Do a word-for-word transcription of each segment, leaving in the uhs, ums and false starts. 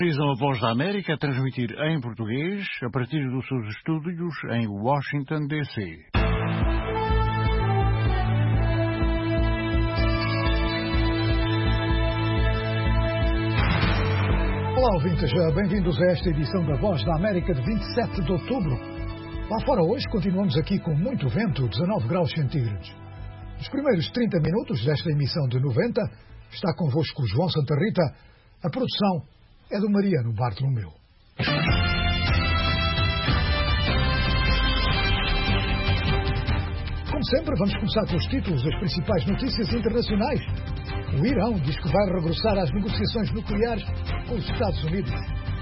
Realizam a Voz da América a transmitir em português a partir dos seus estúdios em Washington, D C. Olá, ouvintes, bem-vindos a esta edição da Voz da América de vinte e sete de outubro. Lá fora hoje continuamos aqui com muito vento, dezanove graus centígrados. Nos primeiros trinta minutos desta emissão de noventa, está convosco João Santa Rita. A produção é do Mariano Bartolomeu. Como sempre, vamos começar com os títulos das principais notícias internacionais. O Irão diz que vai regressar às negociações nucleares com os Estados Unidos.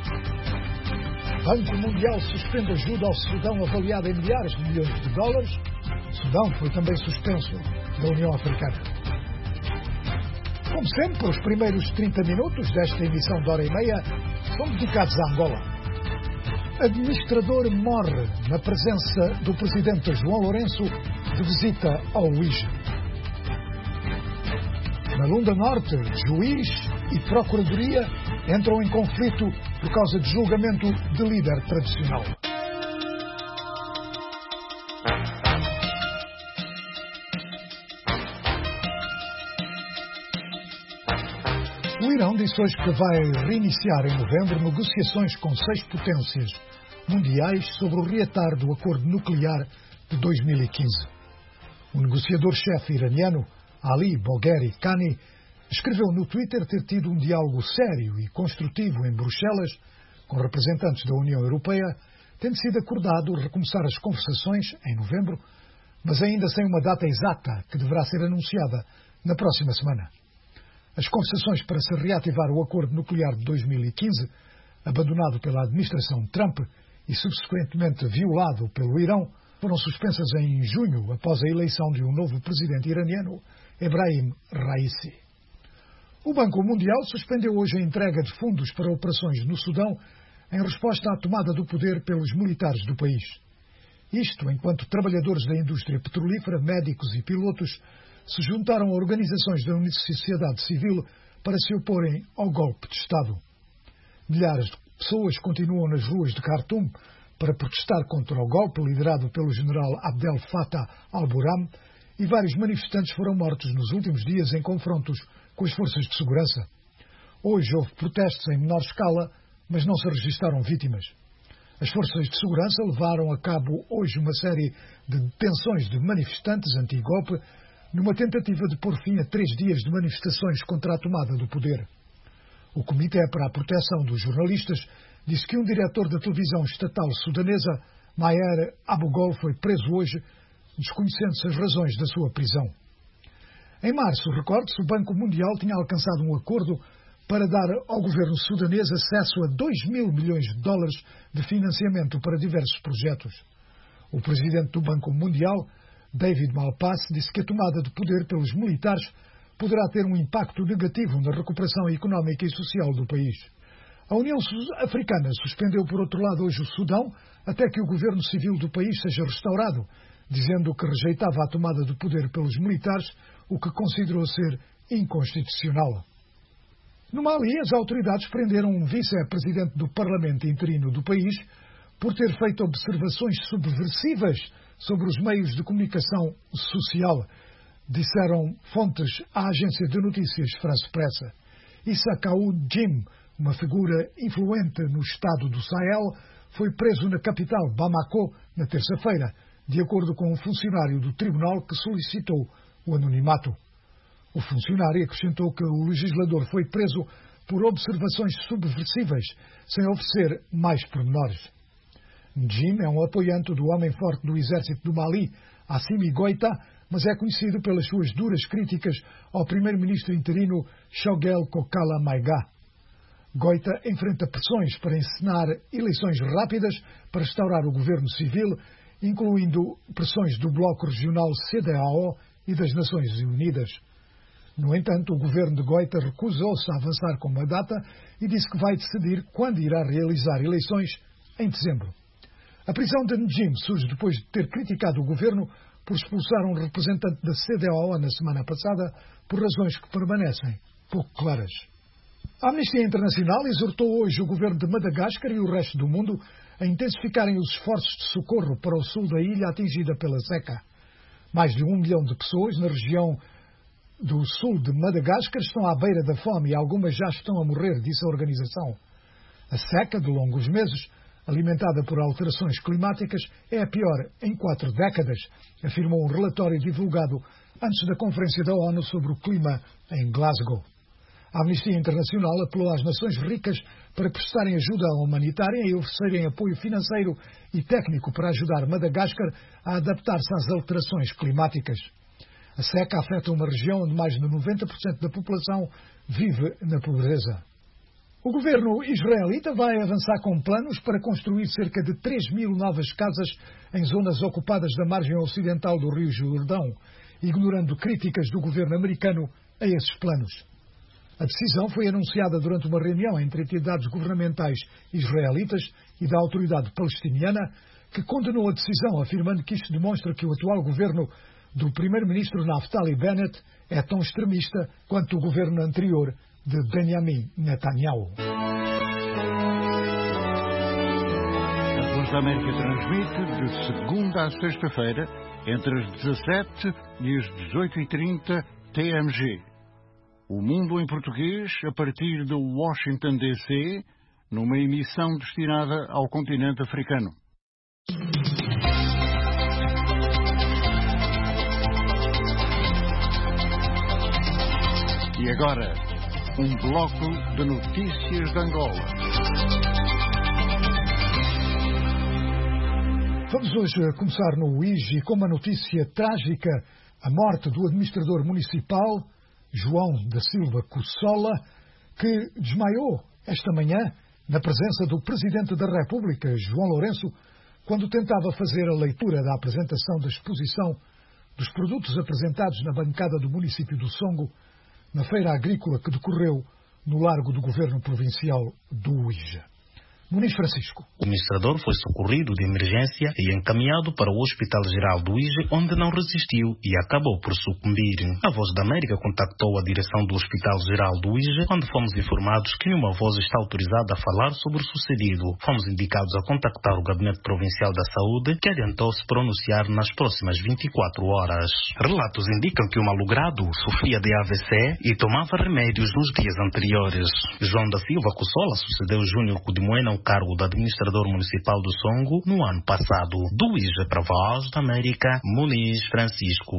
O Banco Mundial suspende ajuda ao Sudão avaliada em milhares de milhões de dólares. O Sudão foi também suspenso da União Africana. Como sempre, os primeiros trinta minutos desta emissão de hora e meia são dedicados à Angola. Administrador morre na presença do presidente João Lourenço de visita ao Uíge. Na Lunda Norte, juiz e procuradoria entram em conflito por causa de julgamento de líder tradicional. O Irão disse hoje que vai reiniciar em novembro negociações com seis potências mundiais sobre o reatar do acordo nuclear de dois mil e quinze. O negociador-chefe iraniano, Ali Bogheri Khani, escreveu no Twitter ter tido um diálogo sério e construtivo em Bruxelas com representantes da União Europeia, tendo sido acordado recomeçar as conversações em novembro, mas ainda sem uma data exata que deverá ser anunciada na próxima semana. As conversações para se reativar o acordo nuclear de dois mil e quinze, abandonado pela administração Trump e subsequentemente violado pelo Irão, foram suspensas em junho após a eleição de um novo presidente iraniano, Ebrahim Raisi. O Banco Mundial suspendeu hoje a entrega de fundos para operações no Sudão em resposta à tomada do poder pelos militares do país. Isto enquanto trabalhadores da indústria petrolífera, médicos e pilotos se juntaram a organizações da sociedade civil para se oporem ao golpe de Estado. Milhares de pessoas continuam nas ruas de Khartoum para protestar contra o golpe liderado pelo general Abdel Fattah al-Burhan, e vários manifestantes foram mortos nos últimos dias em confrontos com as forças de segurança. Hoje houve protestos em menor escala, mas não se registaram vítimas. As forças de segurança levaram a cabo hoje uma série de detenções de manifestantes anti-golpe, numa tentativa de pôr fim a três dias de manifestações contra a tomada do poder. O Comitê para a Proteção dos Jornalistas disse que um diretor da televisão estatal sudanesa, Maher Abugol, foi preso hoje, desconhecendo-se as razões da sua prisão. Em março, recorde-se, o Banco Mundial tinha alcançado um acordo para dar ao governo sudanês acesso a dois mil milhões de dólares de financiamento para diversos projetos. O presidente do Banco Mundial, David Malpass, disse que a tomada de poder pelos militares poderá ter um impacto negativo na recuperação económica e social do país. A União Africana suspendeu, por outro lado, hoje o Sudão, até que o governo civil do país seja restaurado, dizendo que rejeitava a tomada de poder pelos militares, o que considerou ser inconstitucional. No Mali, as autoridades prenderam um vice-presidente do Parlamento interino do país por ter feito observações subversivas sobre os meios de comunicação social, disseram fontes à agência de notícias France Presse. Issa Kaou Jim, uma figura influente no estado do Sahel, foi preso na capital, Bamako, na terça-feira, de acordo com um funcionário do tribunal que solicitou o anonimato. O funcionário acrescentou que o legislador foi preso por observações subversivas, sem oferecer mais pormenores. Njim é um apoiante do homem forte do exército do Mali, Assimi Goïta, mas é conhecido pelas suas duras críticas ao primeiro-ministro interino Choguel Kokala Maïga. Goïta enfrenta pressões para encenar eleições rápidas para restaurar o governo civil, incluindo pressões do Bloco Regional C D A O e das Nações Unidas. No entanto, o governo de Goïta recusou-se a avançar com uma data e disse que vai decidir quando irá realizar eleições em dezembro. A prisão de Njim surge depois de ter criticado o governo por expulsar um representante da C D A O na semana passada por razões que permanecem pouco claras. A Amnistia Internacional exortou hoje o governo de Madagascar e o resto do mundo a intensificarem os esforços de socorro para o sul da ilha atingida pela seca. Mais de um milhão de pessoas na região do sul de Madagascar estão à beira da fome e algumas já estão a morrer, disse a organização. A seca, de longos meses, alimentada por alterações climáticas, é a pior em quatro décadas, afirmou um relatório divulgado antes da Conferência da ONU sobre o Clima em Glasgow. A Amnistia Internacional apelou às nações ricas para prestarem ajuda humanitária e oferecerem apoio financeiro e técnico para ajudar Madagascar a adaptar-se às alterações climáticas. A seca afeta uma região onde mais de noventa por cento da população vive na pobreza. O governo israelita vai avançar com planos para construir cerca de três mil novas casas em zonas ocupadas da margem ocidental do Rio Jordão, ignorando críticas do governo americano a esses planos. A decisão foi anunciada durante uma reunião entre entidades governamentais israelitas e da autoridade palestiniana, que condenou a decisão, afirmando que isto demonstra que o atual governo do primeiro-ministro Naftali Bennett é tão extremista quanto o governo anterior de Benjamin Netanyahu. A Voz da América transmite de segunda a sexta-feira, entre as dezassete e as dezoito e trinta T M G. O Mundo em Português, a partir de Washington, D C, numa emissão destinada ao continente africano. E agora, um bloco de notícias de Angola. Vamos hoje começar no Uíge com uma notícia trágica: a morte do administrador municipal João da Silva Cossola, que desmaiou esta manhã na presença do Presidente da República, João Lourenço, quando tentava fazer a leitura da apresentação da exposição dos produtos apresentados na bancada do município do Songo, na feira agrícola que decorreu no Largo do Governo Provincial do Uíge. Muniz Francisco. O administrador foi socorrido de emergência e encaminhado para o Hospital Geral do Uíge, onde não resistiu e acabou por sucumbir. A Voz da América contactou a direção do Hospital Geral do Uíge, onde fomos informados que uma voz está autorizada a falar sobre o sucedido. Fomos indicados a contactar o Gabinete Provincial da Saúde, que adiantou se pronunciar nas próximas vinte e quatro horas. Relatos indicam que o malogrado sofria de A V C e tomava remédios nos dias anteriores. João da Silva Cossola sucedeu Júnior Codimoena cargo de administrador municipal do Songo no ano passado. Do Uíge para a Voz da América, Muniz Francisco.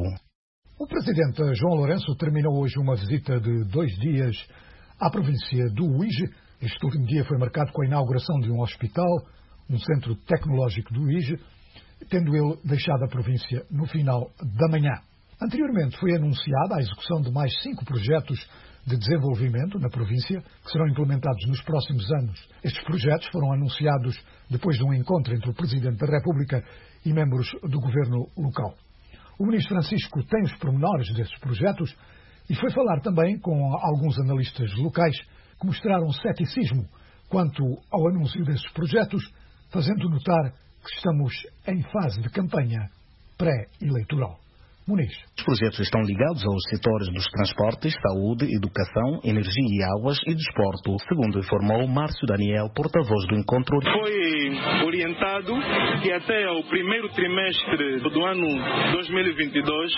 O presidente João Lourenço terminou hoje uma visita de dois dias à província do Uíge. Este último dia foi marcado com a inauguração de um hospital, um centro tecnológico do Uíge, tendo ele deixado a província no final da manhã. Anteriormente foi anunciada a execução de mais cinco projetos de desenvolvimento na província, que serão implementados nos próximos anos. Estes projetos foram anunciados depois de um encontro entre o Presidente da República e membros do governo local. O ministro Francisco tem os pormenores desses projetos e foi falar também com alguns analistas locais que mostraram ceticismo quanto ao anúncio desses projetos, fazendo notar que estamos em fase de campanha pré-eleitoral. Muniz. Os projetos estão ligados aos setores dos transportes, saúde, educação, energia e águas e desporto, segundo informou Márcio Daniel, porta-voz do encontro. Foi orientado que até o primeiro trimestre do ano dois mil e vinte e dois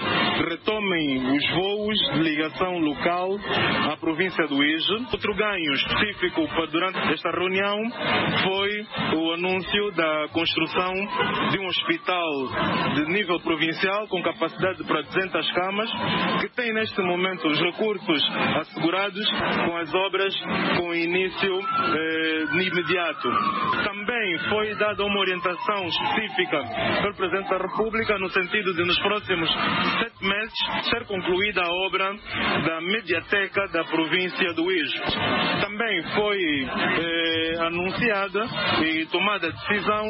retomem os voos de ligação local à província do Uíge. Outro ganho específico durante esta reunião foi o anúncio da construção de um hospital de nível provincial com capacidade para duzentas camas, que tem neste momento os recursos assegurados com as obras com início eh, imediato. Também foi dada uma orientação específica pelo Presidente da República no sentido de nos próximos sete meses ser concluída a obra da mediateca da província do Uíge. Também foi eh, anunciada e tomada a decisão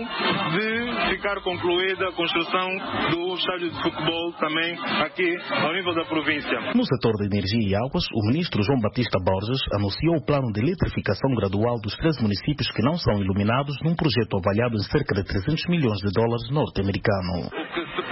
de ficar concluída a construção do estádio de futebol também aqui ao nível da província. No setor de energia e águas, o ministro João Batista Borges anunciou o plano de eletrificação gradual dos três municípios que não são iluminados num projeto avaliado em cerca de trezentos milhões de dólares norte-americanos. O que se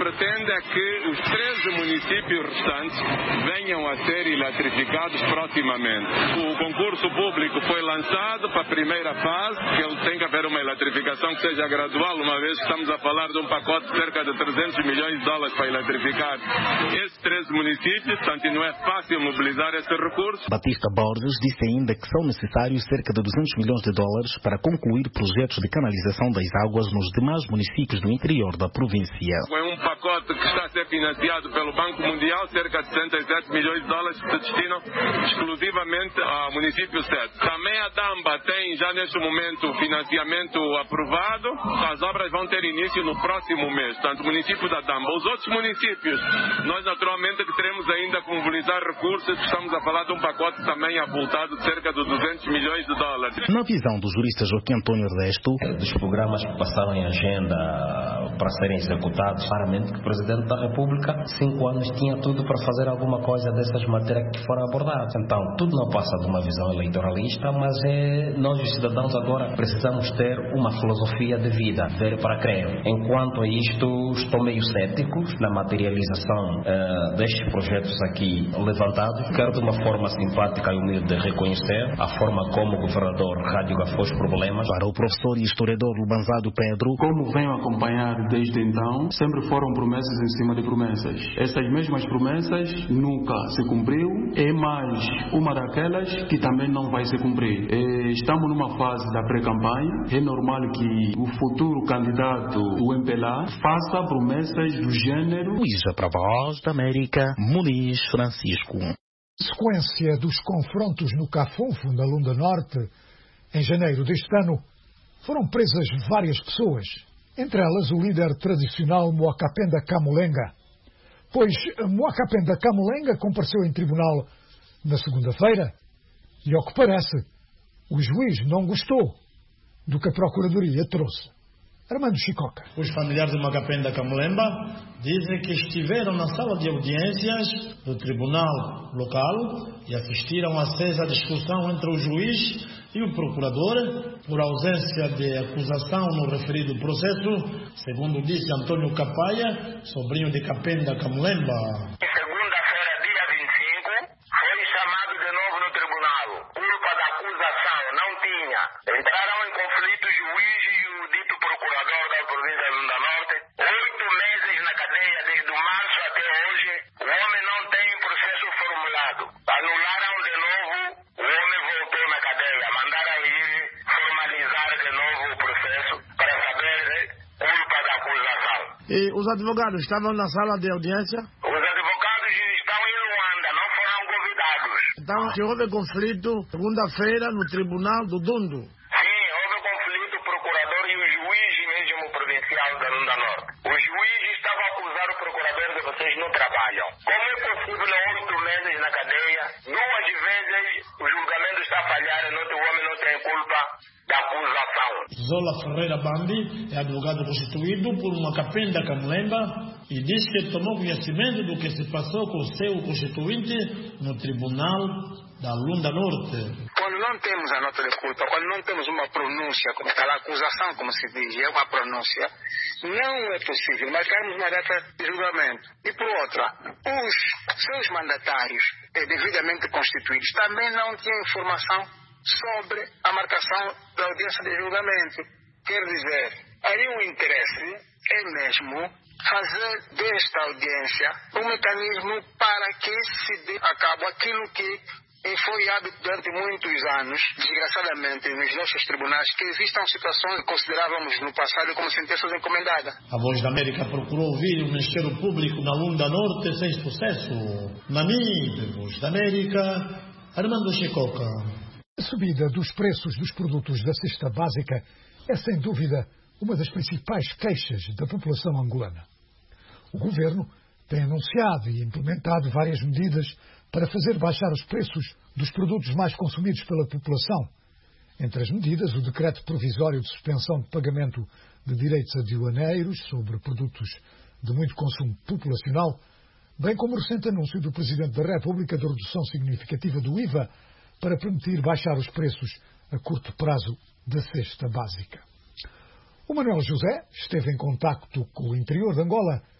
pretende é que os treze municípios restantes venham a ser eletrificados proximamente. O concurso público foi lançado para a primeira fase, que ele tem que haver uma eletrificação que seja gradual, uma vez que estamos a falar de um pacote de cerca de trezentos milhões de dólares para eletrificar esses treze municípios, portanto não é fácil mobilizar esse recurso. Batista Borges disse ainda que são necessários cerca de duzentos milhões de dólares para concluir projetos de canalização das águas nos demais municípios do interior da província. É um pacote que está a ser financiado pelo Banco Mundial, cerca de sessenta e sete milhões de dólares que se destinam exclusivamente ao município sete. Também a Damba tem já neste momento financiamento aprovado, as obras vão ter início no próximo mês, portanto o município da Damba. Os outros municípios, nós naturalmente que teremos ainda que mobilizar recursos, estamos a falar de um pacote também avultado de cerca de duzentos milhões de dólares. Na visão do jurista Joaquim Antônio Ernesto, dos programas que passaram em agenda para serem executados, claramente que o Presidente da República, cinco anos, tinha tudo para fazer alguma coisa dessas matérias que foram abordadas. Então, tudo não passa de uma visão eleitoralista, mas é, nós os cidadãos agora precisamos ter uma filosofia de vida, ver para crer. Enquanto a isto, estou meio cético na materialização uh, destes projetos aqui levantados. Quero de uma forma simpática e humilde reconhecer a forma como o governador radiografou os problemas. Para o professor e historiador Lubanzado Pedro, como venho acompanhar desde então, sempre foram promessas em cima de promessas. Essas mesmas promessas nunca se cumpriu, é mais uma daquelas que também não vai se cumprir. É, estamos numa fase da pré-campanha, é normal que o futuro candidato do M P L A faça promessas do gênero. Luísa para a Voz da América, Muniz Francisco. Sequência dos confrontos no Cafunfo, na Lunda Norte, em janeiro deste ano, foram presas várias pessoas, entre elas o líder tradicional Moacapenda Camulenga. Pois Moacapenda Camulenga compareceu em tribunal na segunda-feira e, ao que parece, o juiz não gostou do que a Procuradoria trouxe. Armando Chicoca. Os familiares de Moacapenda Camulemba dizem que estiveram na sala de audiências do tribunal local e assistiram a acesa discussão entre o juiz e o procurador por ausência de acusação no referido processo, segundo disse Antônio Capaia, sobrinho de Capenda Camulemba. Segunda-feira, dia vinte e cinco, foi chamado de novo no tribunal. Culpa da acusação não tinha. Entraram em conflito o juiz e o dito procurador da província de Lunda Norte. Oito meses na cadeia, desde março até hoje, o homem não tem processo formulado. Anularam de novo, o homem voltou na cadeia. Mandaram ir formalizar de novo o processo para saber culpa da acusação. E os advogados estavam na sala de audiência? Os advogados estão em Luanda, não foram convidados. Então, se houve conflito, segunda-feira, no tribunal do Dundo? Sim, houve conflito, o procurador e o juiz mesmo provincial da Lunda Norte. O juiz estava a acusar o procurador de vocês não trabalham. Como é possível oito meses na cadeia, duas vezes o julgamento está a falhar e o homem não tem culpa da acusação. Zola Ferreira Bambi é advogado constituído por Moacapenda Camulemba e diz que tomou conhecimento do que se passou com o seu constituinte no tribunal da Lunda Norte. Quando não temos a nota de culpa, quando não temos uma pronúncia, como aquela acusação, como se diz, é uma pronúncia, não é possível marcarmos uma data de julgamento. E por outra, os seus mandatários, devidamente constituídos, também não tinham informação sobre a marcação da audiência de julgamento. Quer dizer, aí o interesse é mesmo fazer desta audiência um mecanismo para que se dê a cabo aquilo que foi hábito durante muitos anos, desgraçadamente, nos nossos tribunais, que existam situações que considerávamos no passado como sentenças encomendadas. A Voz da América procurou ouvir o Ministério Público na Lunda Norte sem sucesso. Nami, Voz da América, Armando Chicoca. A subida dos preços dos produtos da cesta básica é, sem dúvida, uma das principais queixas da população angolana. O governo tem anunciado e implementado várias medidas para fazer baixar os preços dos produtos mais consumidos pela população. Entre as medidas, o decreto provisório de suspensão de pagamento de direitos aduaneiros sobre produtos de muito consumo populacional, bem como o recente anúncio do Presidente da República de redução significativa do I V A para permitir baixar os preços a curto prazo da cesta básica. O Manuel José esteve em contacto com o interior de Angola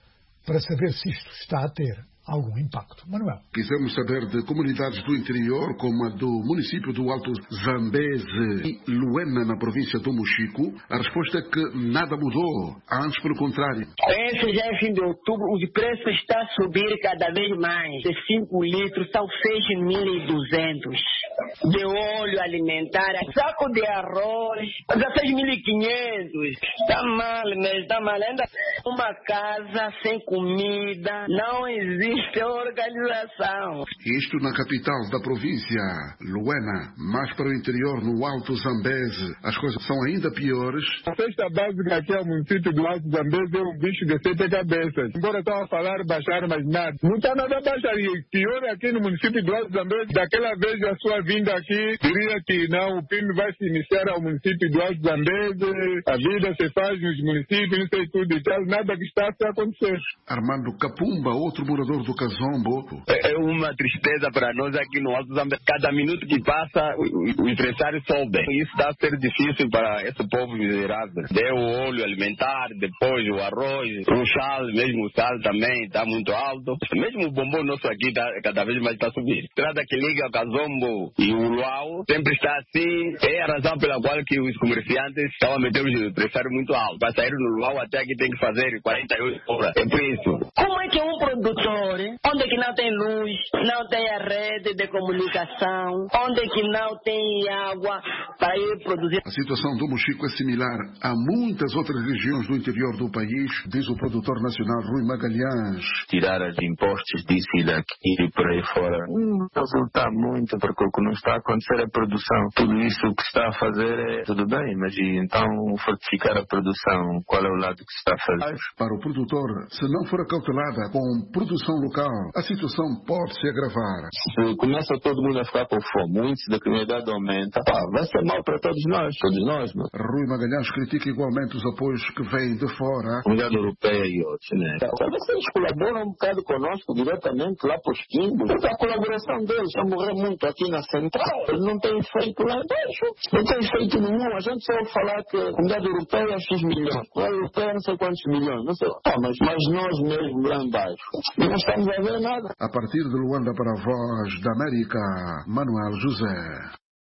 para saber se isto está a ter algum impacto. Manuel. Quisemos saber de comunidades do interior, como a do município do Alto Zambeze e Luena, na província do Mochico. A resposta é que nada mudou. Antes, pelo contrário. Esse já é fim de outubro, os preços estão a subir cada vez mais. De cinco litros são seis mil e duzentos. De óleo alimentar, saco de arroz, dezesseis mil e quinhentos. Está mal mesmo, está mal. Ainda uma casa sem comida, não existe organização. Isto na capital da província, Luena. Mais para o interior, no Alto Zambeze, as coisas são ainda piores. A cesta básica aqui ao município do Alto Zambeze é um bicho de sete cabeças. Embora estão a falar baixar, mas nada. Não está nada a baixar. E pior aqui no município do Alto Zambeze, daquela vez a sua vinda aqui, diria que não, o P I M vai se iniciar ao município do Alto Zambeze, a vida se faz nos municípios, não sei tudo e tal, nada que está a acontecer. Armando Capumba, outro morador do Kazombo. É uma tristeza para nós aqui no Alto Zambeze. Cada minuto que passa, o, o empresário sobe. Isso está a ser difícil para esse povo miserável. Deu o óleo alimentar, depois o arroz, o sal, mesmo o sal também está muito alto. Mesmo o bombom nosso aqui tá, cada vez mais está subindo. Estrada que liga o Kazombo e o Luau sempre está assim. É a razão pela qual que os comerciantes estão a meter o empresário muito alto. Para sair no Luau até aqui tem que fazer quarenta e oito horas. É por isso. Como é que um produtor, onde que não tem luz, não tem a rede de comunicação, onde que não tem água para ir produzir? A situação do Mochico é similar a muitas outras regiões do interior do país, diz o produtor nacional Rui Magalhães. Tirar os impostos disso e daqui e por aí fora não resulta muito, porque o que não está a acontecer é a produção. Tudo isso que se está a fazer é tudo bem, mas e então fortificar a produção, qual é o lado que se está a fazer? Para o produtor, se não for acautelada com produção local, a situação pode se agravar. Se começa todo mundo a ficar com fome, o índice da criminalidade aumenta, pá, vai ser mal para todos nós, todos nós. Mano. Rui Magalhães critica igualmente os apoios que vêm de fora. A Comunidade Europeia e outros, né? Talvez eles colaboram um bocado conosco diretamente lá para os quimbos. A colaboração deles a morrer muito aqui na central. Eles não têm feito lá embaixo. Não têm feito nenhum. A gente só ouve falar que a Comunidade Europeia é X milhões. A Comunidade Europeia não sei quantos milhões. Não sei. Ah, mas, mas nós mesmo lá embaixo não estamos a ver nada. A partir de Luanda para a Voz da América, Manuel José.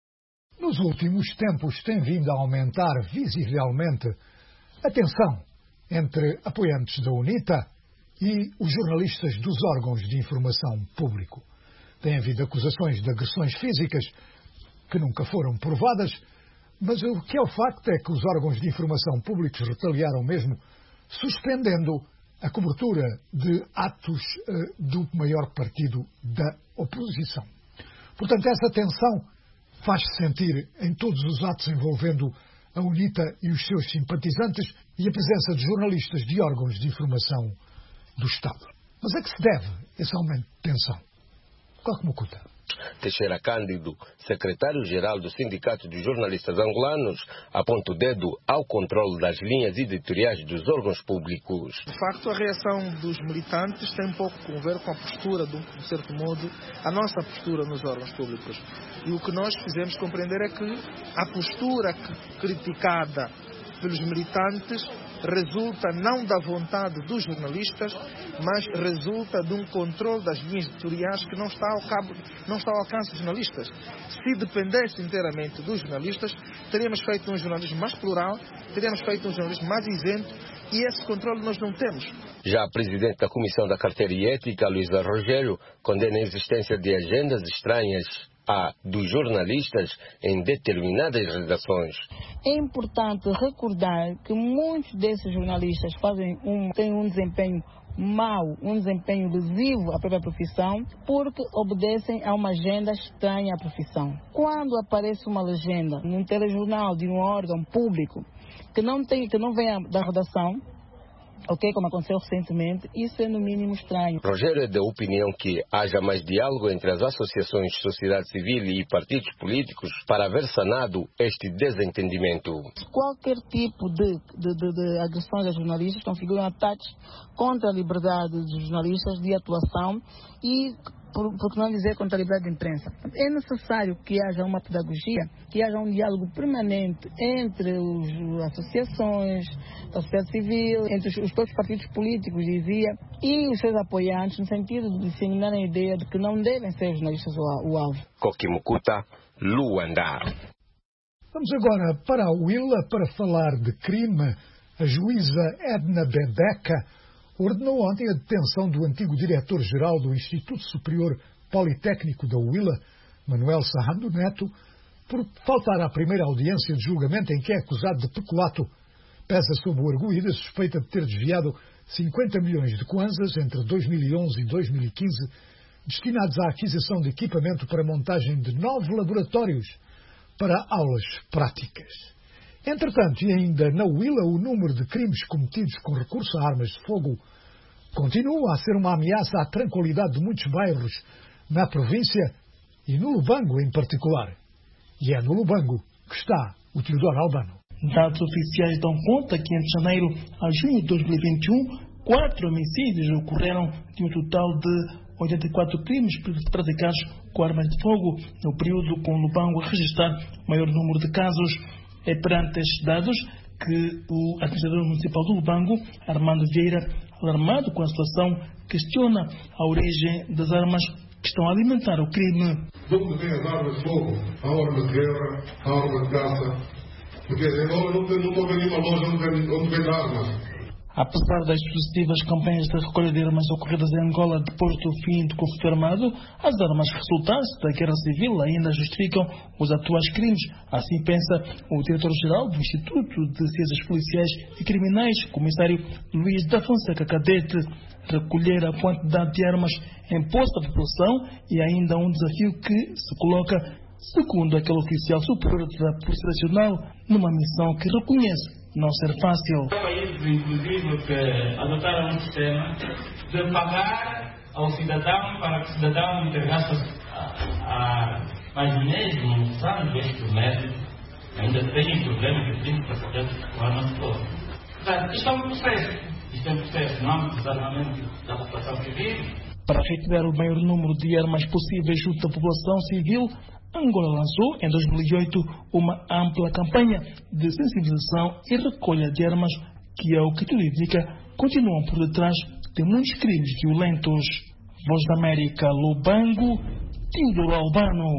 Nos últimos tempos tem vindo a aumentar visivelmente a tensão entre apoiantes da UNITA e os jornalistas dos órgãos de informação público. Tem havido acusações de agressões físicas que nunca foram provadas, mas o que é o facto é que os órgãos de informação públicos retaliaram mesmo, suspendendo a cobertura de atos uh, do maior partido da oposição. Portanto, essa tensão faz-se sentir em todos os atos envolvendo a UNITA e os seus simpatizantes e a presença de jornalistas de órgãos de informação do Estado. Mas a que se deve esse aumento de tensão? Qual que me oculta? Teixeira Cândido, secretário-geral do Sindicato dos Jornalistas Angolanos, aponta o dedo ao controle das linhas editoriais dos órgãos públicos. De facto, a reação dos militantes tem um pouco a ver com a postura, de um certo modo, a nossa postura nos órgãos públicos. E o que nós fizemos compreender é que a postura criticada pelos militantes resulta não da vontade dos jornalistas, mas resulta de um controle das linhas editoriais que não está ao cabo, não está ao alcance dos jornalistas. Se dependesse inteiramente dos jornalistas, teríamos feito um jornalismo mais plural, teríamos feito um jornalismo mais isento, e esse controle nós não temos. Já a presidente da Comissão da Carteira e Ética, Luísa Rogério, condena a existência de agendas estranhas a dos jornalistas em determinadas redações. É importante recordar que muitos desses jornalistas fazem um, têm um desempenho mau, um desempenho lesivo à própria profissão, porque obedecem a uma agenda estranha à profissão. Quando aparece uma legenda num telejornal de um órgão público que não, tem, que não vem da redação, ok, como aconteceu recentemente, isso é no mínimo estranho. Rogério é da opinião que haja mais diálogo entre as associações de sociedade civil e partidos políticos para haver sanado este desentendimento. Qualquer tipo de, de, de, de agressões a jornalistas configuram ataques contra a liberdade dos jornalistas de atuação e por, por que não dizer contra a liberdade de imprensa. É necessário que haja uma pedagogia, que haja um diálogo permanente entre as associações, a sociedade civil, entre os, os próprios partidos políticos, dizia, e os seus apoiantes, no sentido de disseminar a ideia de que não devem ser os jornalistas o, o alvo. Kokimukuta, Luanda. Vamos agora para a Huila para falar de crime. A juíza Edna Bebeca ordenou ontem a detenção do antigo diretor-geral do Instituto Superior Politécnico da Huila, Manuel Sarrando Neto, por faltar à primeira audiência de julgamento em que é acusado de peculato. Pesa sob o arguido a suspeita de ter desviado cinquenta milhões de kwanzas entre dois mil e onze e dois mil e quinze, destinados à aquisição de equipamento para a montagem de nove laboratórios para aulas práticas. Entretanto, e ainda na Huila, o número de crimes cometidos com recurso a armas de fogo continua a ser uma ameaça à tranquilidade de muitos bairros na província e no Lubango em particular. E é no Lubango que está o Teodoro Albano. Dados oficiais dão conta que entre janeiro a junho de dois mil e vinte e um, quatro homicídios ocorreram de um total de oitenta e quatro crimes praticados com armas de fogo, no período com o Lubango a registrar o maior número de casos. É perante estes dados que o administrador municipal do Lubango, Armando Vieira, alarmado com a situação, questiona a origem das armas que estão a alimentar o crime. De onde vêm as armas de fogo? Há armas de guerra, há armas de caça. Porque agora não estou vendo nenhuma loja onde vende armas. Apesar das sucessivas campanhas de recolha de armas ocorridas em Angola depois do fim do conflito armado, as armas resultantes da guerra civil ainda justificam os atuais crimes. Assim pensa o diretor-geral do Instituto de Ciências Policiais e Criminais, comissário Luís da Fonseca Cadete. Recolher a quantidade de armas em posse da população é ainda um desafio que se coloca, segundo aquele oficial superior da Polícia Nacional, numa missão que reconhece não ser fácil. Há países, inclusive, que adotaram um sistema de pagar ao cidadão para que o cidadão entregasse a arma. Mas mesmo usando este método, ainda tem problema de trinta por cento com armas de fogo. Portanto, isto é um processo. Isto é um processo, não há um desarmamento da população civil. Para retirar o maior número de armas possíveis junto da população civil, Angola lançou, em dois mil e oito, uma ampla campanha de sensibilização e recolha de armas que, ao que tudo indica, continuam por detrás de muitos crimes violentos. Voz da América, Lubango, Teodoro Albano.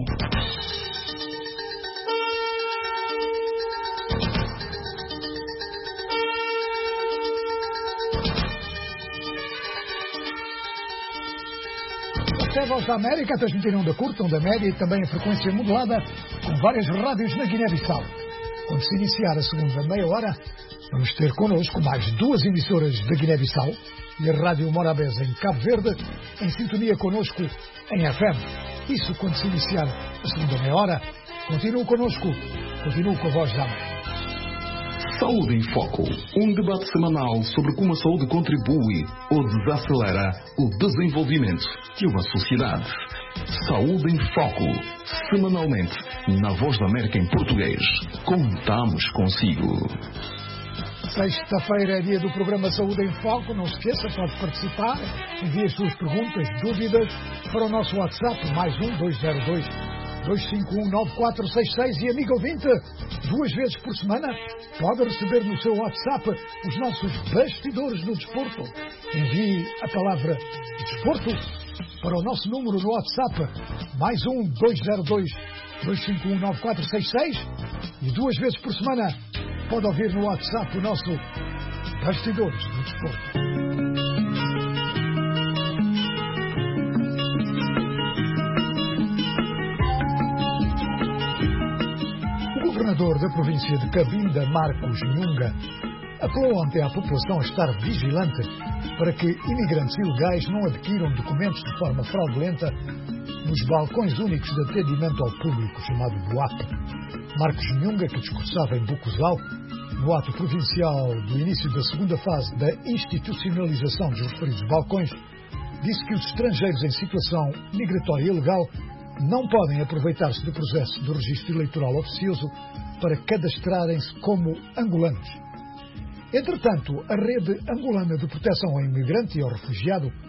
A Voz da América transmitiram da curta, onda média e também a frequência modulada com várias rádios na Guiné-Bissau. Quando se iniciar a segunda meia hora, vamos ter connosco mais duas emissoras da Guiné-Bissau e a Rádio Morabeza em Cabo Verde, em sintonia connosco em F M. Isso quando se iniciar a segunda meia hora. Continue connosco, continue com a Voz da América. Saúde em Foco, um debate semanal sobre como a saúde contribui ou desacelera o desenvolvimento de uma sociedade. Saúde em Foco, semanalmente, na Voz da América em português. Contamos consigo. Sexta-feira é dia do programa Saúde em Foco. Não se esqueça, pode participar. Envie as suas perguntas, dúvidas para o nosso WhatsApp, mais um dois zero dois, dois cinco um, nove quatro seis seis. E amigo ouvinte, duas vezes por semana pode receber no seu WhatsApp os nossos bastidores do desporto. Envie a palavra desporto para o nosso número no WhatsApp, mais um dois zero dois, dois cinco um, nove quatro seis seis. E duas vezes por semana pode ouvir no WhatsApp o nosso bastidores do desporto. O governador da província de Cabinda, Marcos Nhunga, apelou ontem à população a estar vigilante para que imigrantes ilegais não adquiram documentos de forma fraudulenta nos balcões únicos de atendimento ao público, chamado B U A P. Marcos Nhunga, que discursava em Bucosal, no ato provincial do início da segunda fase da institucionalização dos referidos balcões, disse que os estrangeiros em situação migratória ilegal não podem aproveitar-se do processo do registro eleitoral oficioso para cadastrarem-se como angolanos. Entretanto, a Rede Angolana de Proteção ao Imigrante e ao Refugiado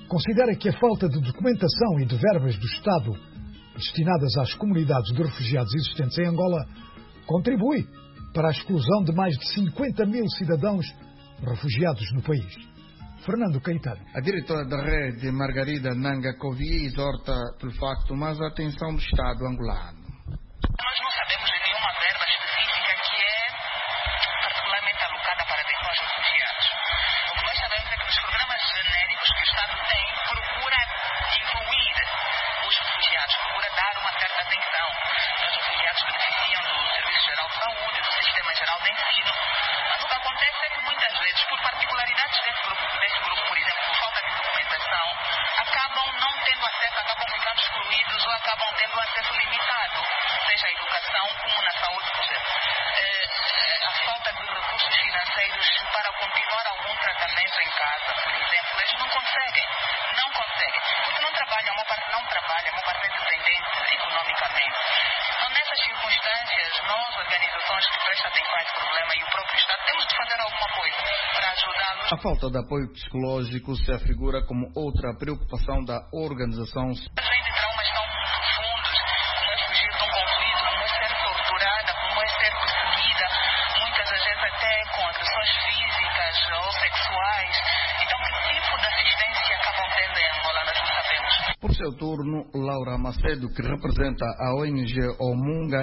considera que a falta de documentação e de verbas do Estado destinadas às comunidades de refugiados existentes em Angola contribui para a exclusão de mais de cinquenta mil cidadãos refugiados no país. Fernando Caetano. A diretora da rede, Margarida Nanga Covi, exorta pelo facto mais a atenção do Estado angolano. Nós não sabemos de nenhuma verba específica que é particularmente alocada para atenção aos refugiados. O que nós sabemos é que nos programas genéricos que o Estado tem, procura incluir os refugiados, procura dar uma certa atenção. Os refugiados beneficiam do Serviço Geral de Saúde, do Sistema Geral de Ensino, mas o que acontece é que muitas vezes, por particularidades desse grupo, desse grupo, por exemplo, por falta de documentação, acabam não tendo acesso, acabam ficando excluídos ou acabam tendo acesso limitado, seja a educação como na saúde. A falta de recursos financeiros para continuar algum tratamento em casa, por exemplo, eles não conseguem, não conseguem, porque não trabalham, uma parte não trabalha, uma parte é dependente economicamente. Então, nessas circunstâncias, nós, organizações que prestam atenção a esse problema e o próprio Estado, temos de fazer alguma coisa para ajudá-los. A falta de apoio psicológico se afigura como outra preocupação da organização. Às vezes, traumas tão profundos, como é fugir de um conflito, como é ser torturada, como é ser perseguida, muitas vezes até com agressões físicas ou sexuais. Então, que tipo de assistência acabam tendo em Angola, nós não sabemos. Por seu turno, Laura Macedo, que representa a O N G Omunga,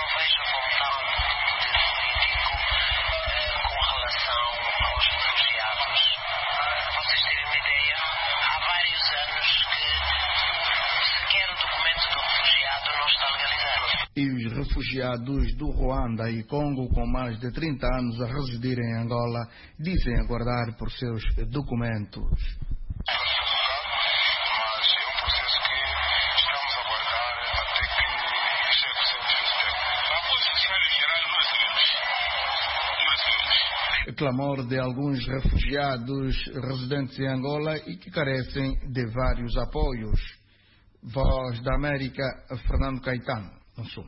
e os refugiados do Ruanda e Congo com mais de trinta anos a residir em Angola dizem aguardar por seus documentos. Mas é um processo que estamos a aguardar até que chegue o seu desespero. Após o cenário geral, nós sabemos. Nós sabemos. Clamor de alguns refugiados residentes em Angola e que carecem de vários apoios. Voz da América, Fernando Caetano. No sul.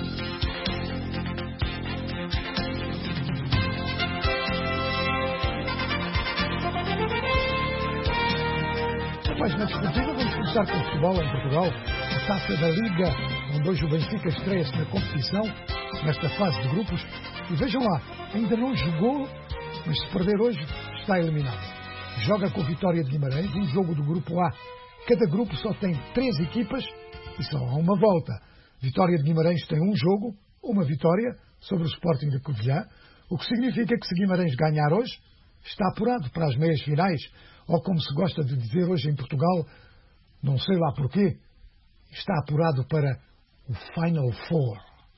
Na página desportiva vamos começar com o futebol em Portugal. A Taça da Liga, onde hoje o Benfica estreia-se na competição, nesta fase de grupos. E vejam lá, ainda não jogou, mas se perder hoje, está eliminado. Joga com a Vitória de Guimarães, um jogo do grupo A. Cada grupo só tem três equipas e só há uma volta. Vitória de Guimarães tem um jogo, uma vitória, sobre o Sporting de Covilhã, o que significa que se Guimarães ganhar hoje, está apurado para as meias finais, ou como se gosta de dizer hoje em Portugal, não sei lá porquê, está apurado para o Final Four.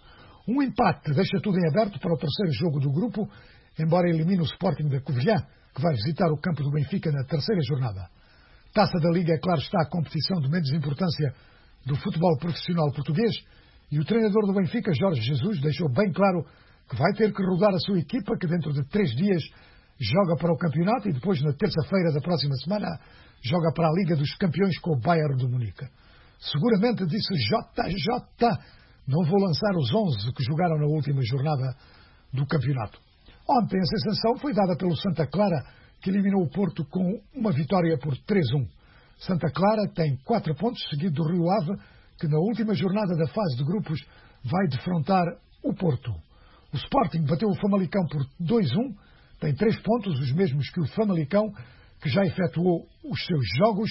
Um empate deixa tudo em aberto para o terceiro jogo do grupo, embora elimine o Sporting de Covilhã, que vai visitar o campo do Benfica na terceira jornada. Taça da Liga, é claro, está a competição de menos importância do futebol profissional português, e o treinador do Benfica, Jorge Jesus, deixou bem claro que vai ter que rodar a sua equipa, que dentro de três dias joga para o campeonato e depois, na terça-feira da próxima semana, joga para a Liga dos Campeões com o Bayern de Munique. Seguramente, disse J J, não vou lançar os onze que jogaram na última jornada do campeonato. Ontem a sensação foi dada pelo Santa Clara, que eliminou o Porto com uma vitória por três a um. Santa Clara tem quatro pontos, seguido do Rio Ave, que na última jornada da fase de grupos vai defrontar o Porto. O Sporting bateu o Famalicão por dois a um, tem três pontos, os mesmos que o Famalicão, que já efetuou os seus jogos.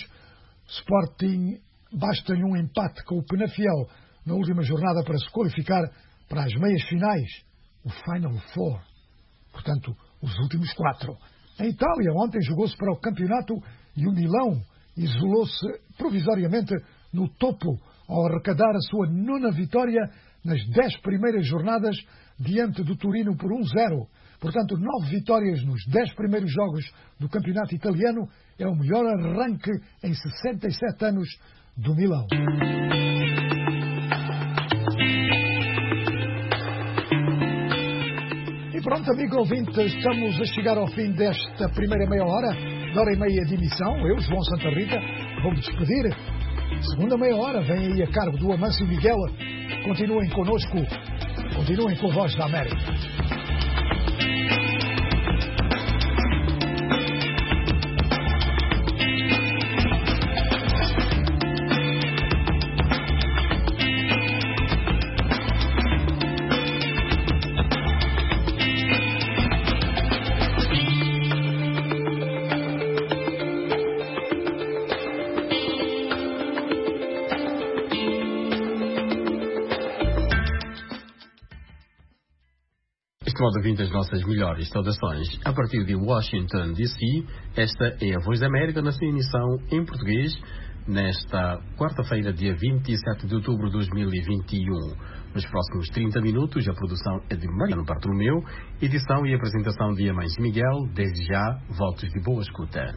Sporting basta-lhe um empate com o Penafiel na última jornada para se qualificar para as meias finais, o Final Four. Portanto, os últimos quatro. Em Itália, ontem jogou-se para o campeonato e o Milão isolou-se provisoriamente no topo ao arrecadar a sua nona vitória nas dez primeiras jornadas diante do Turino por um a zero. Portanto, nove vitórias nos dez primeiros jogos do campeonato italiano é o melhor arranque em sessenta e sete anos do Milão. E pronto, amigo ouvinte, estamos a chegar ao fim desta primeira meia hora, da hora e meia de emissão. Eu, João Santa Rita, vou-me despedir. Segunda meia hora vem aí a cargo do Amâncio Miguel. Continuem connosco, continuem com a Voz da América. modo, vindo as nossas melhores saudações. A partir de Washington, D C, esta é a Voz da América na sua emissão em português, nesta quarta-feira, dia vinte e sete de outubro de dois mil e vinte e um. Nos próximos trinta minutos, a produção é de Mariano Bartolomeu, edição e apresentação de Amães Miguel. Desde já, votos de boa escuta.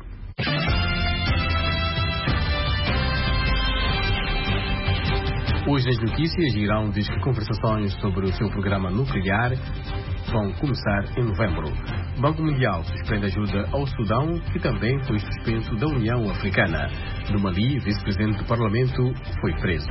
Hoje as notícias irão diz que conversações sobre o seu programa nuclear vão começar em novembro. O Banco Mundial suspende ajuda ao Sudão, que também foi suspenso da União Africana. No Mali, vice-presidente do Parlamento foi preso.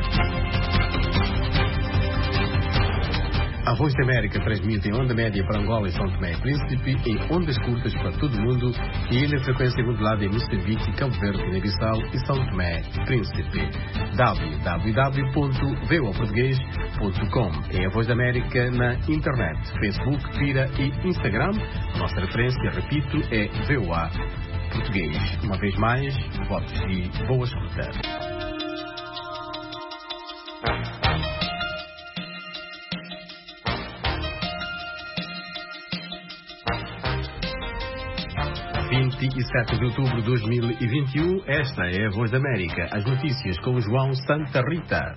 A Voz da América transmite em onda média para Angola e São Tomé e Príncipe, em ondas curtas para todo o mundo e na frequência modulada em Moçambique, Cabo Verde, Guiné-Bissau e São Tomé e Príncipe. w w w ponto v o português ponto com é a Voz da América na internet, Facebook, Twitter e Instagram. Nossa referência, repito, é V O A Português. Uma vez mais, votos e boa escuta. vinte e sete de outubro de dois mil e vinte e um, esta é a Voz da América. As notícias com João Santa Rita.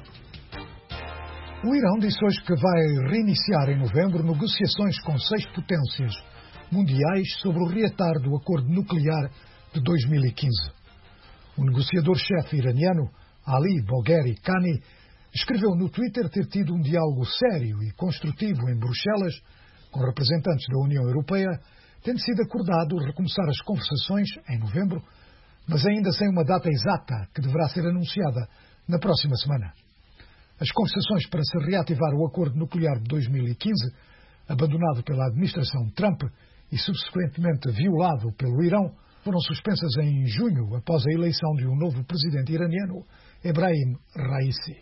O Irão disse hoje que vai reiniciar em novembro negociações com seis potências mundiais sobre o reatar do acordo nuclear de dois mil e quinze. O negociador-chefe iraniano, Ali Bogheri Khani, escreveu no Twitter ter tido um diálogo sério e construtivo em Bruxelas com representantes da União Europeia, tendo sido acordado recomeçar as conversações em novembro, mas ainda sem uma data exata que deverá ser anunciada na próxima semana. As conversações para se reativar o acordo nuclear de dois mil e quinze, abandonado pela administração Trump e subsequentemente violado pelo Irão, foram suspensas em junho após a eleição de um novo presidente iraniano, Ebrahim Raisi.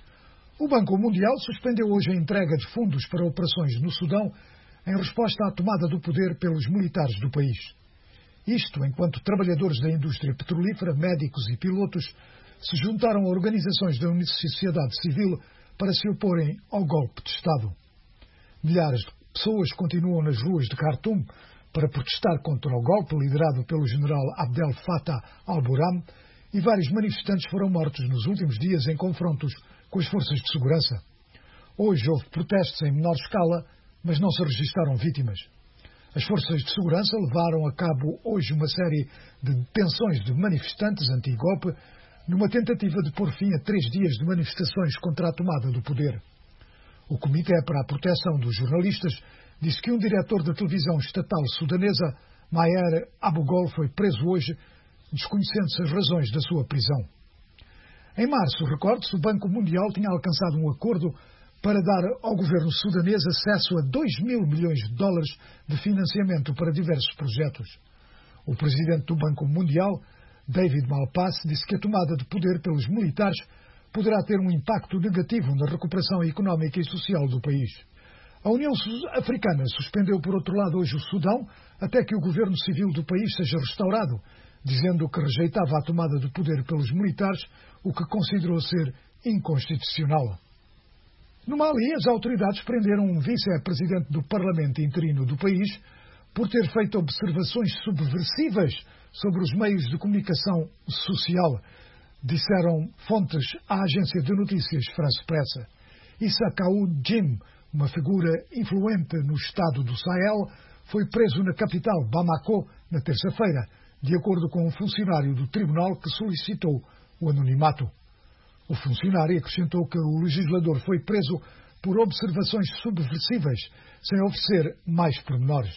O Banco Mundial suspendeu hoje a entrega de fundos para operações no Sudão em resposta à tomada do poder pelos militares do país. Isto enquanto trabalhadores da indústria petrolífera, médicos e pilotos se juntaram a organizações da sociedade civil para se oporem ao golpe de Estado. Milhares de pessoas continuam nas ruas de Khartoum para protestar contra o golpe liderado pelo general Abdel Fattah al-Burhan, e vários manifestantes foram mortos nos últimos dias em confrontos com as forças de segurança. Hoje houve protestos em menor escala, mas não se registaram vítimas. As forças de segurança levaram a cabo hoje uma série de detenções de manifestantes anti-golpe, numa tentativa de pôr fim a três dias de manifestações contra a tomada do poder. O Comitê para a Proteção dos Jornalistas disse que um diretor da televisão estatal sudanesa, Maher Abugol, foi preso hoje, desconhecendo-se as razões da sua prisão. Em março, recorde-se, o Banco Mundial tinha alcançado um acordo para dar ao governo sudanês acesso a dois mil milhões de dólares de financiamento para diversos projetos. O presidente do Banco Mundial, David Malpass, disse que a tomada de poder pelos militares poderá ter um impacto negativo na recuperação económica e social do país. A União Africana suspendeu, por outro lado, hoje o Sudão, até que o governo civil do país seja restaurado, dizendo que rejeitava a tomada de poder pelos militares, o que considerou ser inconstitucional. No Mali, as autoridades prenderam um vice-presidente do Parlamento interino do país por ter feito observações subversivas sobre os meios de comunicação social, disseram fontes à agência de notícias France Presse. Issa Kaou Jim, uma figura influente no estado do Sahel, foi preso na capital, Bamako, na terça-feira, de acordo com um funcionário do tribunal que solicitou o anonimato. O funcionário acrescentou que o legislador foi preso por observações subversivas, sem oferecer mais pormenores.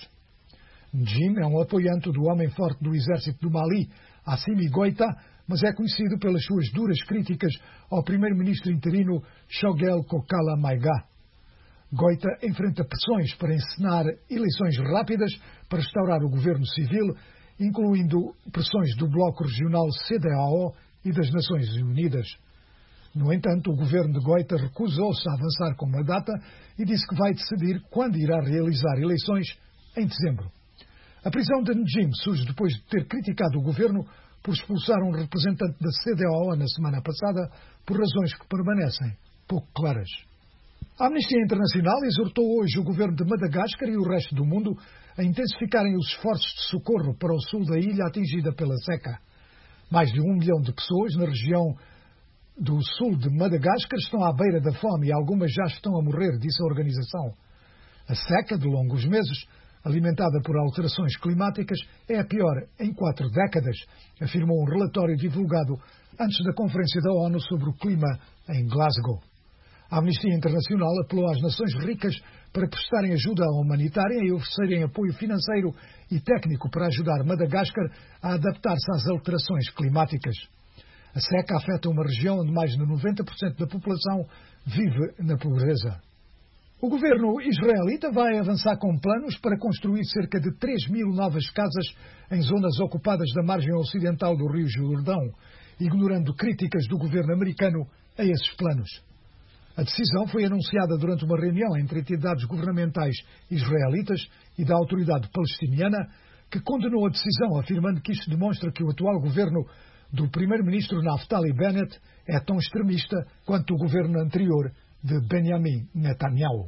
Njim é um apoiante do homem forte do exército do Mali, Assimi Goïta, mas é conhecido pelas suas duras críticas ao primeiro-ministro interino Choguel Kokala Maïga. Goïta enfrenta pressões para encenar eleições rápidas para restaurar o governo civil, incluindo pressões do Bloco Regional C D A O e das Nações Unidas. No entanto, o governo de Goïta recusou-se a avançar com uma data e disse que vai decidir quando irá realizar eleições em dezembro. A prisão de Njim surge depois de ter criticado o governo por expulsar um representante da C D A O na semana passada por razões que permanecem pouco claras. A Amnistia Internacional exortou hoje o governo de Madagascar e o resto do mundo a intensificarem os esforços de socorro para o sul da ilha atingida pela seca. Mais de um milhão de pessoas na região do sul de Madagascar estão à beira da fome e algumas já estão a morrer, disse a organização. A seca de longos meses, alimentada por alterações climáticas, é a pior em quatro décadas, afirmou um relatório divulgado antes da Conferência da ONU sobre o Clima em Glasgow. A Amnistia Internacional apelou às nações ricas para prestarem ajuda humanitária e oferecerem apoio financeiro e técnico para ajudar Madagascar a adaptar-se às alterações climáticas. A seca afeta uma região onde mais de noventa por cento da população vive na pobreza. O governo israelita vai avançar com planos para construir cerca de três mil novas casas em zonas ocupadas da margem ocidental do Rio Jordão, ignorando críticas do governo americano a esses planos. A decisão foi anunciada durante uma reunião entre entidades governamentais israelitas e da autoridade palestiniana, que condenou a decisão, afirmando que isto demonstra que o atual governo do primeiro-ministro Naftali Bennett é tão extremista quanto o governo anterior de Benjamin Netanyahu.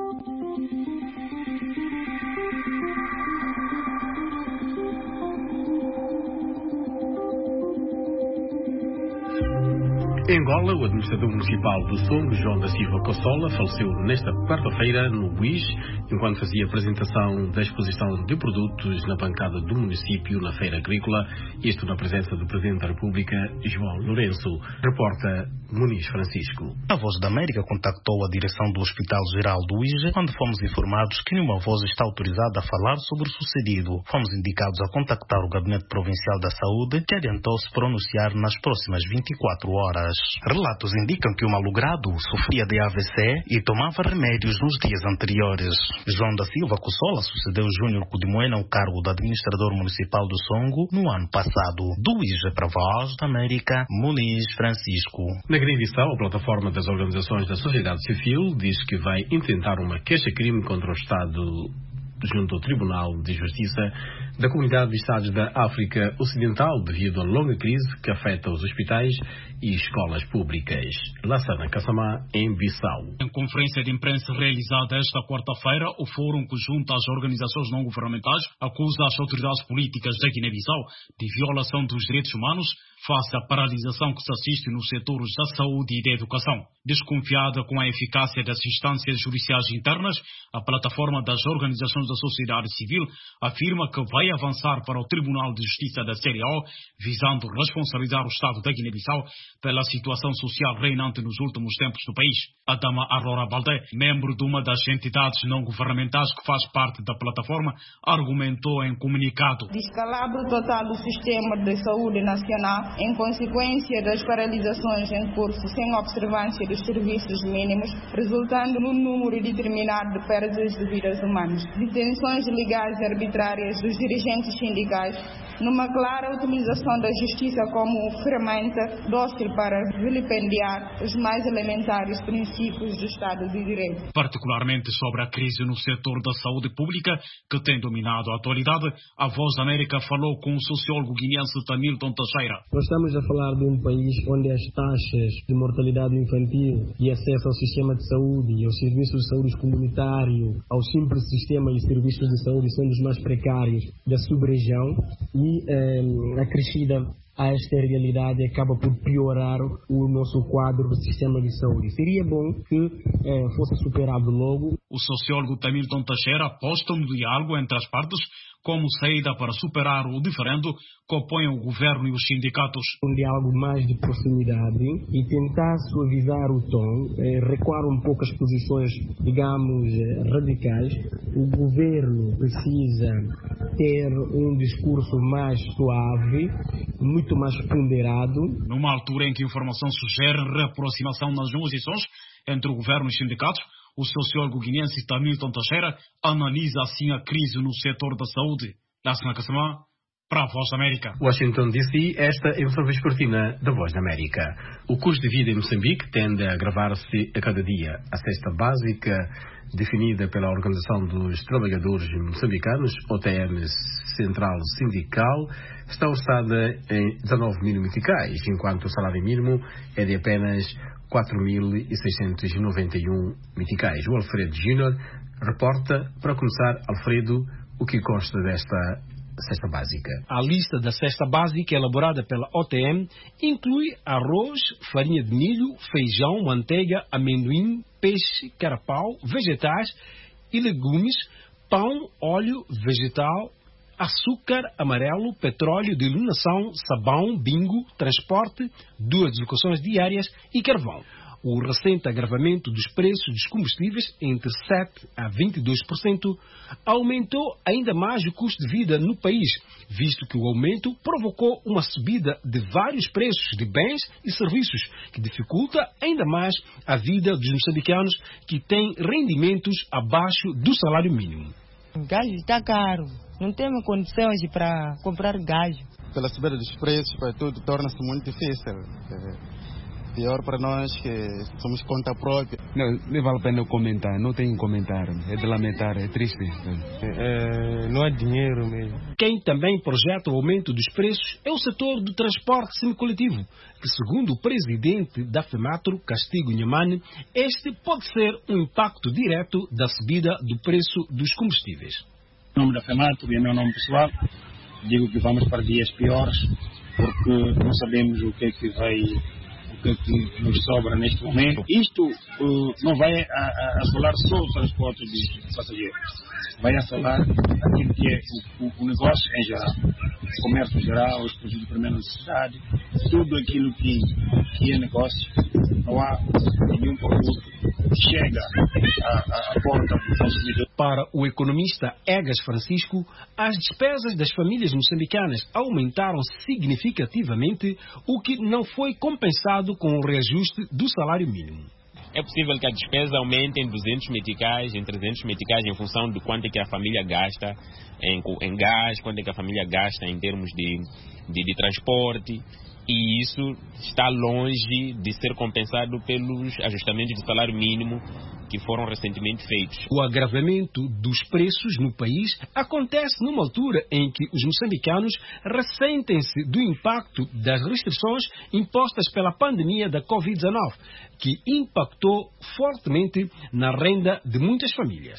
Em Angola, o administrador municipal do Songo, João da Silva Cossola, faleceu nesta quarta-feira no Buís, enquanto fazia apresentação da exposição de produtos na bancada do município na feira agrícola, isto na presença do Presidente da República, João Lourenço. Reporta Muniz Francisco. A Voz da América contactou a direção do Hospital Geral do Uíge, quando fomos informados que nenhuma voz está autorizada a falar sobre o sucedido. Fomos indicados a contactar o Gabinete Provincial da Saúde, que adiantou se pronunciar nas próximas vinte e quatro horas. Relatos indicam que o malogrado sofria de A V C e tomava remédios nos dias anteriores. João da Silva Cossola sucedeu Júnior Cudimoena ao cargo de administrador municipal do Songo no ano passado. Do Uíge para a Voz da América, Muniz Francisco. Na Guiné-Bissau, a plataforma das organizações da sociedade civil diz que vai intentar uma queixa-crime contra o Estado junto ao Tribunal de Justiça da Comunidade de Estados da África Ocidental devido à longa crise que afeta os hospitais e escolas públicas. Lassana Kassamá, em Bissau. Em conferência de imprensa realizada esta quarta-feira, o Fórum que junta as organizações não governamentais acusa as autoridades políticas da Guiné-Bissau de violação dos direitos humanos face à paralisação que se assiste nos setores da saúde e da educação. Desconfiada com a eficácia das instâncias judiciais internas, a plataforma das organizações da sociedade civil afirma que vai avançar para o Tribunal de Justiça da C D A O, visando responsabilizar o Estado da Guiné-Bissau pela situação social reinante nos últimos tempos no país. A dama Aurora Baldé, membro de uma das entidades não governamentais que faz parte da plataforma, argumentou em comunicado: descalabro total do sistema de saúde nacional em consequência das paralisações em curso sem observância dos serviços mínimos, resultando num número determinado de perdas de vidas humanas, detenções legais e arbitrárias dos dirigentes sindicais, numa clara utilização da justiça como ferramenta dócil para vilipendiar os mais elementares princípios do Estado de Direito. Particularmente sobre a crise no setor da saúde pública, que tem dominado a atualidade, a Voz da América falou com o sociólogo guineense Tamilton Teixeira. Nós estamos a falar de um país onde as taxas de mortalidade infantil e acesso ao sistema de saúde, aos serviços de saúde comunitário, ao simples sistema de serviços de saúde são dos mais precários da sub-região e eh, acrescida a esta realidade acaba por piorar o nosso quadro do sistema de saúde. Seria bom que eh, fosse superado logo. O sociólogo Tamilton Teixeira aposta no diálogo entre as partes como saída para superar o diferendo que opõe o governo e os sindicatos. Um diálogo mais de proximidade e tentar suavizar o tom, eh, recuar um pouco as posições, digamos, eh, radicais. O governo precisa ter um discurso mais suave, muito mais ponderado. Numa altura em que a informação sugere reaproximação nas negociações entre o governo e os sindicatos, o sociólogo guineense Tamilton Teixeira analisa assim a crise no setor da saúde. Lassana Kassamá, Para a Voz da América. Washington, D C, esta é a informação vespertina da Voz da América. O custo de vida em Moçambique tende a agravar-se a cada dia. A cesta básica, definida pela Organização dos Trabalhadores Moçambicanos, O T M Central Sindical, está orçada em dezanove mil meticais, enquanto o salário mínimo é de apenas quatro mil e seiscentos e noventa e um meticais. O Alfredo Júnior reporta. Para começar, Alfredo, o que consta desta cesta básica? A lista da cesta básica elaborada pela O T M inclui arroz, farinha de milho, feijão, manteiga, amendoim, peixe, carapau, vegetais e legumes, pão, óleo vegetal, açúcar amarelo, petróleo de iluminação, sabão, bingo, transporte, duas deslocações diárias e carvão. O recente agravamento dos preços dos combustíveis, entre sete a vinte e dois por cento, aumentou ainda mais o custo de vida no país, visto que o aumento provocou uma subida de vários preços de bens e serviços, que dificulta ainda mais a vida dos moçambicanos que têm rendimentos abaixo do salário mínimo. O gás está caro, não temos condições para comprar gás. Pela subida dos preços, para tudo torna-se muito difícil. Pior para nós que somos conta própria. Não, não vale a pena comentar, não tem comentário. É de lamentar, é triste. É, não há dinheiro mesmo. Quem também projeta o aumento dos preços é o setor do transporte semicoletivo, que segundo o presidente da FEMATRO, Castigo Nhemane, este pode ser um impacto direto da subida do preço dos combustíveis. Em nome da FEMATRO e em meu nome pessoal, digo que vamos para dias piores, porque não sabemos o que é que vai... que nos sobra neste momento. Isto uh, não vai assolar só o transporte de passageiros, vai assolar aquilo que é o, o, o negócio em geral, o comércio em geral, os produtos de primeira necessidade, tudo aquilo que, que é negócio. Não há nenhum produto que chega à porta do consumidor. Para o economista Egas Francisco, as despesas das famílias moçambicanas aumentaram significativamente, o que não foi compensado com o reajuste do salário mínimo. É possível que a despesa aumente em duzentos meticais, em trezentos meticais, em função de quanto é que a família gasta em, em gás, quanto é que a família gasta em termos de, de, de transporte. E isso está longe de ser compensado pelos ajustamentos de salário mínimo que foram recentemente feitos. O agravamento dos preços no país acontece numa altura em que os moçambicanos ressentem-se do impacto das restrições impostas pela pandemia da covid dezenove, que impactou fortemente na renda de muitas famílias.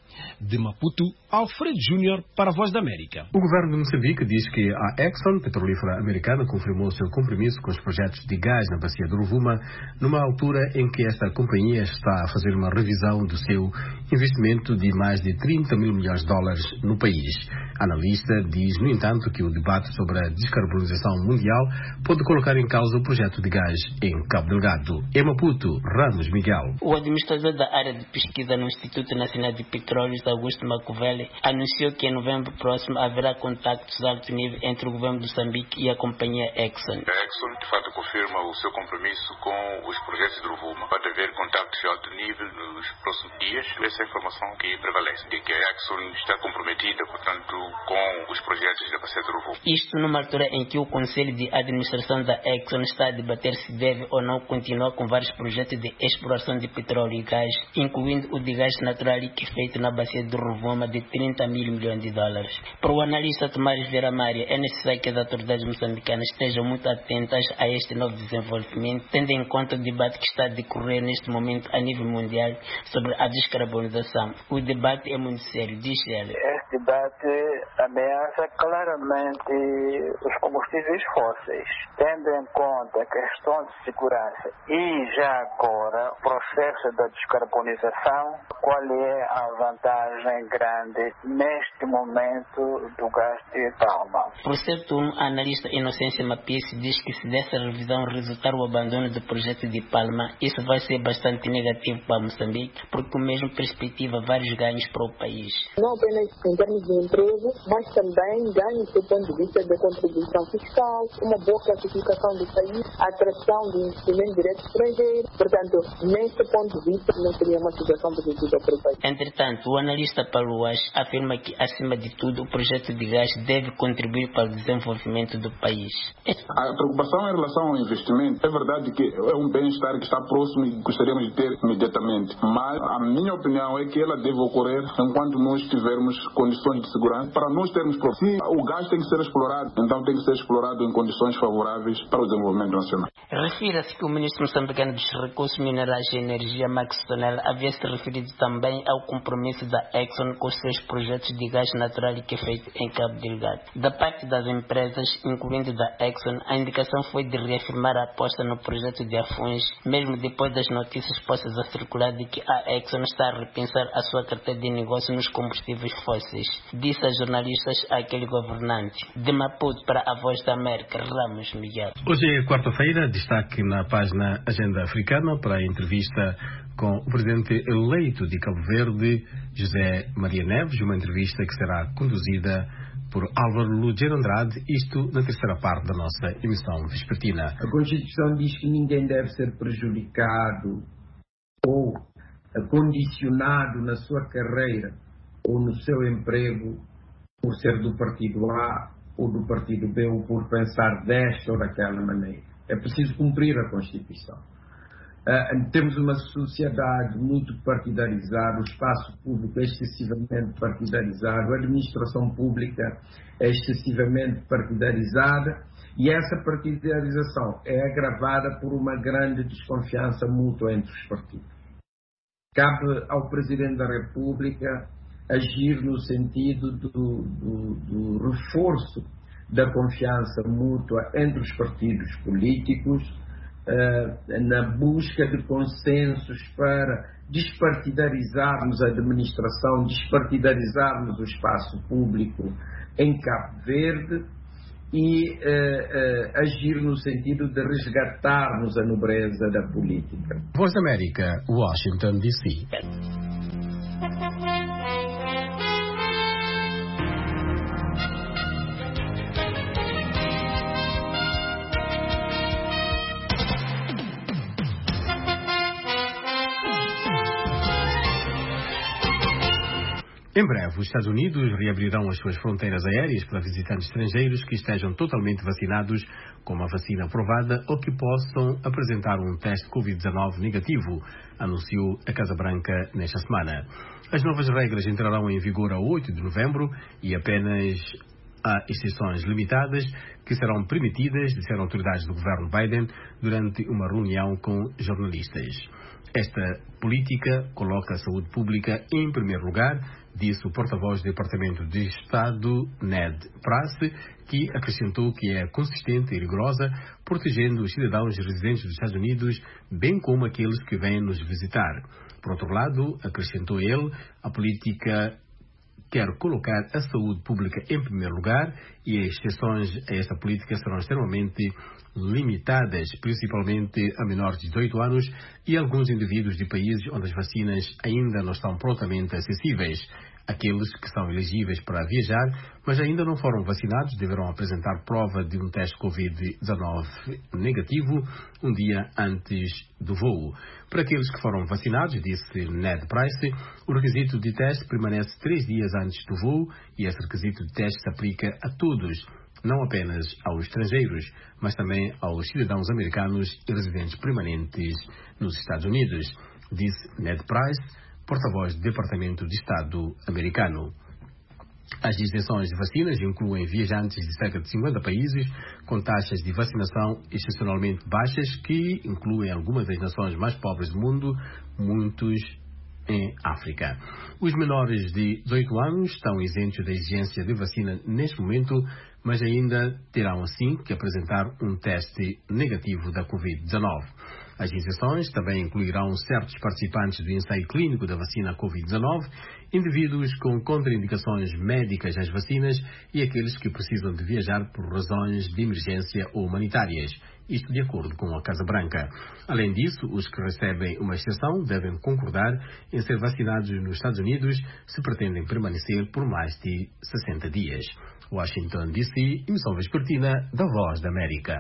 De Maputo, Alfredo Júnior para a Voz da América. O governo de Moçambique diz que a Exxon, petrolífera americana, confirmou seu compromisso com os projetos de gás na bacia do Rovuma, numa altura em que esta companhia está a fazer uma revisão do seu investimento de mais de trinta mil milhões de dólares no país. A analista diz, no entanto, que o debate sobre a descarbonização mundial pode colocar em causa o projeto de gás em Cabo Delgado. Em Maputo, Ramos Miguel. O administrador da área de pesquisa no Instituto Nacional de Petróleos, Augusto Machiavelli, anunciou que em novembro próximo haverá contactos de alto nível entre o governo de Moçambique e a companhia Exxon. A Exxon, de fato, confirma o seu compromisso com os projetos de Rovuma. Pode haver contactos de alto nível nos próximos dias. Essa é a informação que prevalece, de que a Exxon está comprometida, portanto, com os projetos da bacia do Rovuma. Isto numa altura em que o Conselho de Administração da Exxon está a debater se deve ou não continuar com vários projetos de exploração de petróleo e gás, incluindo o de gás natural que é feito na bacia do Rovuma de trinta mil milhões de dólares. Para o analista Tomás Vera Maria, é necessário que as autoridades moçambicanas estejam muito atentas a este novo desenvolvimento, tendo em conta o debate que está a decorrer neste momento a nível mundial sobre a descarbonização. O debate é muito sério, diz ele. Este debate ameaça claramente os combustíveis fósseis, tendo em conta a questão de segurança e já agora o processo da descarbonização, qual é a vantagem grande neste momento do gás de Palma. Por seu turno, a analista Inocência Mapice diz que se dessa revisão resultar o abandono do projeto de Palma, isso vai ser bastante negativo para Moçambique, porque o mesmo perspectiva vários ganhos para o país. Não apenas em termos de emprego, mas também ganho do ponto de vista da contribuição fiscal, uma boa classificação do país, a atração de investimento direto estrangeiro. Portanto, neste ponto de vista, não seria uma situação positiva para o país. Entretanto, o analista Paulo Ash afirma que, acima de tudo, o projeto de gás deve contribuir para o desenvolvimento do país. A preocupação em relação ao investimento, é verdade que é um bem-estar que está próximo e gostaríamos de ter imediatamente, mas a minha opinião é que ela deve ocorrer enquanto nós tivermos condições de segurança para nós termos. Se o gás tem que ser explorado, então tem que ser explorado em condições favoráveis para o desenvolvimento nacional. Refira-se que o ministro moçambicano dos Recursos Minerais e Energia, Max Tonel, havia se referido também ao compromisso da Exxon com os seus projetos de gás natural que é feito em Cabo Delgado. Da parte das empresas, incluindo da Exxon, a indicação foi de reafirmar a aposta no projeto de Afões, mesmo depois das notícias postas a circular de que a Exxon está a repensar a sua carteira de negócio nos combustíveis fósseis, disse a jornalistas aquele governante. De Maputo para a Voz da América, Ramos Miguel. Hoje é quarta-feira, destaque na página Agenda Africana para a entrevista com o presidente eleito de Cabo Verde, José Maria Neves, uma entrevista que será conduzida por Álvaro Lugero Andrade, isto na terceira parte da nossa emissão vespertina. A Constituição diz que ninguém deve ser prejudicado ou condicionado na sua carreira ou no seu emprego por ser do partido A ou do partido B ou por pensar desta ou daquela maneira. É preciso cumprir a Constituição. Uh, temos uma sociedade muito partidarizada, o espaço público é excessivamente partidarizado, a administração pública é excessivamente partidarizada e essa partidarização é agravada por uma grande desconfiança mútua entre os partidos. Cabe ao Presidente da República agir no sentido do, do, do reforço da confiança mútua entre os partidos políticos, uh, na busca de consensos para despartidarizarmos a administração, despartidarizarmos o espaço público em Cabo Verde e uh, uh, agir no sentido de resgatarmos a nobreza da política. Voz da América, Washington, D C. Em breve, os Estados Unidos reabrirão as suas fronteiras aéreas para visitantes estrangeiros que estejam totalmente vacinados com uma vacina aprovada ou que possam apresentar um teste covid dezenove negativo, anunciou a Casa Branca nesta semana. As novas regras entrarão em vigor a oito de novembro e apenas há exceções limitadas que serão permitidas, disseram autoridades do governo Biden durante uma reunião com jornalistas. Esta política coloca a saúde pública em primeiro lugar, disse o porta-voz do Departamento de Estado, Ned Price, que acrescentou que é consistente e rigorosa, protegendo os cidadãos residentes dos Estados Unidos, bem como aqueles que vêm nos visitar. Por outro lado, acrescentou ele, a política quer colocar a saúde pública em primeiro lugar e as exceções a esta política serão extremamente limitadas, principalmente a menores de dezoito anos e alguns indivíduos de países onde as vacinas ainda não estão prontamente acessíveis. Aqueles que são elegíveis para viajar, mas ainda não foram vacinados, deverão apresentar prova de um teste covid dezenove negativo um dia antes do voo. Para aqueles que foram vacinados, disse Ned Price, o requisito de teste permanece três dias antes do voo e esse requisito de teste se aplica a todos, não apenas aos estrangeiros, mas também aos cidadãos americanos e residentes permanentes nos Estados Unidos, disse Ned Price, porta-voz do Departamento de Estado americano. As isenções de vacinas incluem viajantes de cerca de cinquenta países com taxas de vacinação excepcionalmente baixas, que incluem algumas das nações mais pobres do mundo, muitos em África. Os menores de dezoito anos estão isentos da exigência de vacina neste momento, mas ainda terão assim que apresentar um teste negativo da covid dezenove. As isenções também incluirão certos participantes do ensaio clínico da vacina covid dezanove, indivíduos com contraindicações médicas às vacinas e aqueles que precisam de viajar por razões de emergência ou humanitárias. Isto de acordo com a Casa Branca. Além disso, os que recebem uma exceção devem concordar em ser vacinados nos Estados Unidos se pretendem permanecer por mais de sessenta dias. Washington, D C, emissão vespertina da Voz da América.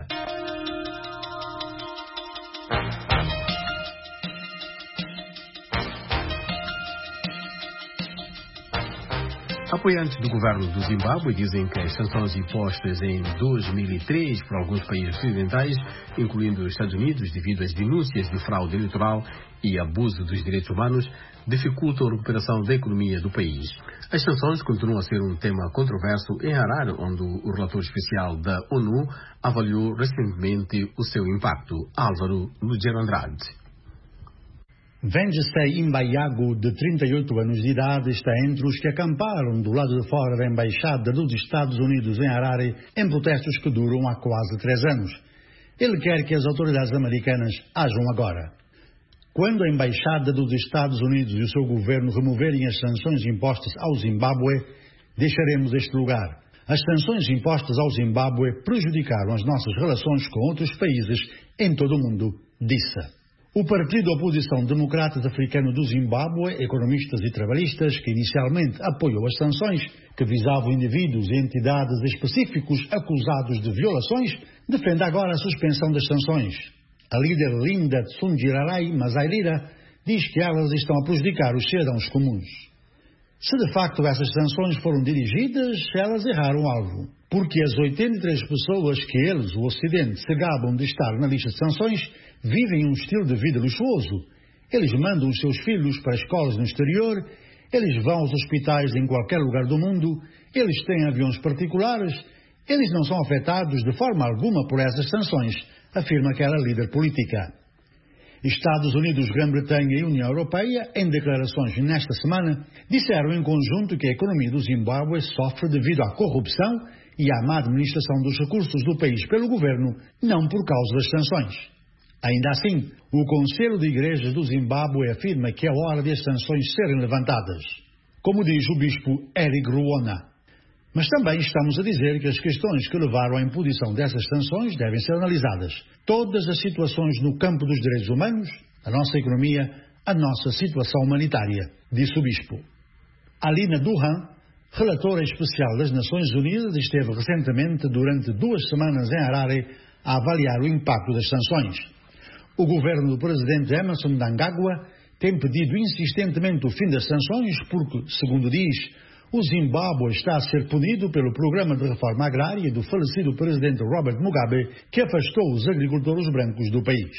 Apoiantes do governo do Zimbábue dizem que as sanções impostas em dois mil e três por alguns países ocidentais, incluindo os Estados Unidos, devido às denúncias de fraude eleitoral e abuso dos direitos humanos, dificultam a recuperação da economia do país. As sanções continuam a ser um tema controverso em Harare, onde o relator especial da ONU avaliou recentemente o seu impacto. Álvaro Lugero Andrade. Wenjestei Imbayago, de trinta e oito anos de idade, está entre os que acamparam do lado de fora da Embaixada dos Estados Unidos em Harare em protestos que duram há quase três anos. Ele quer que as autoridades americanas ajam agora. Quando a Embaixada dos Estados Unidos e o seu governo removerem as sanções impostas ao Zimbábue, deixaremos este lugar. As sanções impostas ao Zimbábue prejudicaram as nossas relações com outros países em todo o mundo, disse. O Partido da Oposição Democratas Africano do Zimbábue, economistas e trabalhistas, que inicialmente apoiou as sanções que visavam indivíduos e entidades específicos acusados de violações, defende agora a suspensão das sanções. A líder Linda Tsundirarai Mazairira diz que elas estão a prejudicar os cidadãos comuns. Se de facto essas sanções foram dirigidas, elas erraram o alvo, porque as oitenta e três pessoas que eles, o Ocidente, se gabam de estar na lista de sanções, vivem um estilo de vida luxuoso. Eles mandam os seus filhos para escolas no exterior, eles vão aos hospitais em qualquer lugar do mundo, eles têm aviões particulares, eles não são afetados de forma alguma por essas sanções, afirma aquela líder política. Estados Unidos, Grã-Bretanha e União Europeia, em declarações nesta semana, disseram em conjunto que a economia do Zimbábue sofre devido à corrupção e à má administração dos recursos do país pelo governo, não por causa das sanções. Ainda assim, o Conselho de Igrejas do Zimbábue afirma que é hora de as sanções serem levantadas, como diz o bispo Eric Ruona. Mas também estamos a dizer que as questões que levaram à imposição dessas sanções devem ser analisadas. Todas as situações no campo dos direitos humanos, a nossa economia, a nossa situação humanitária, disse o bispo. Alina Duhan, relatora especial das Nações Unidas, esteve recentemente durante duas semanas em Harare a avaliar o impacto das sanções. O governo do presidente Emmerson Mnangagwa tem pedido insistentemente o fim das sanções porque, segundo diz, o Zimbábue está a ser punido pelo programa de reforma agrária do falecido presidente Robert Mugabe, que afastou os agricultores brancos do país.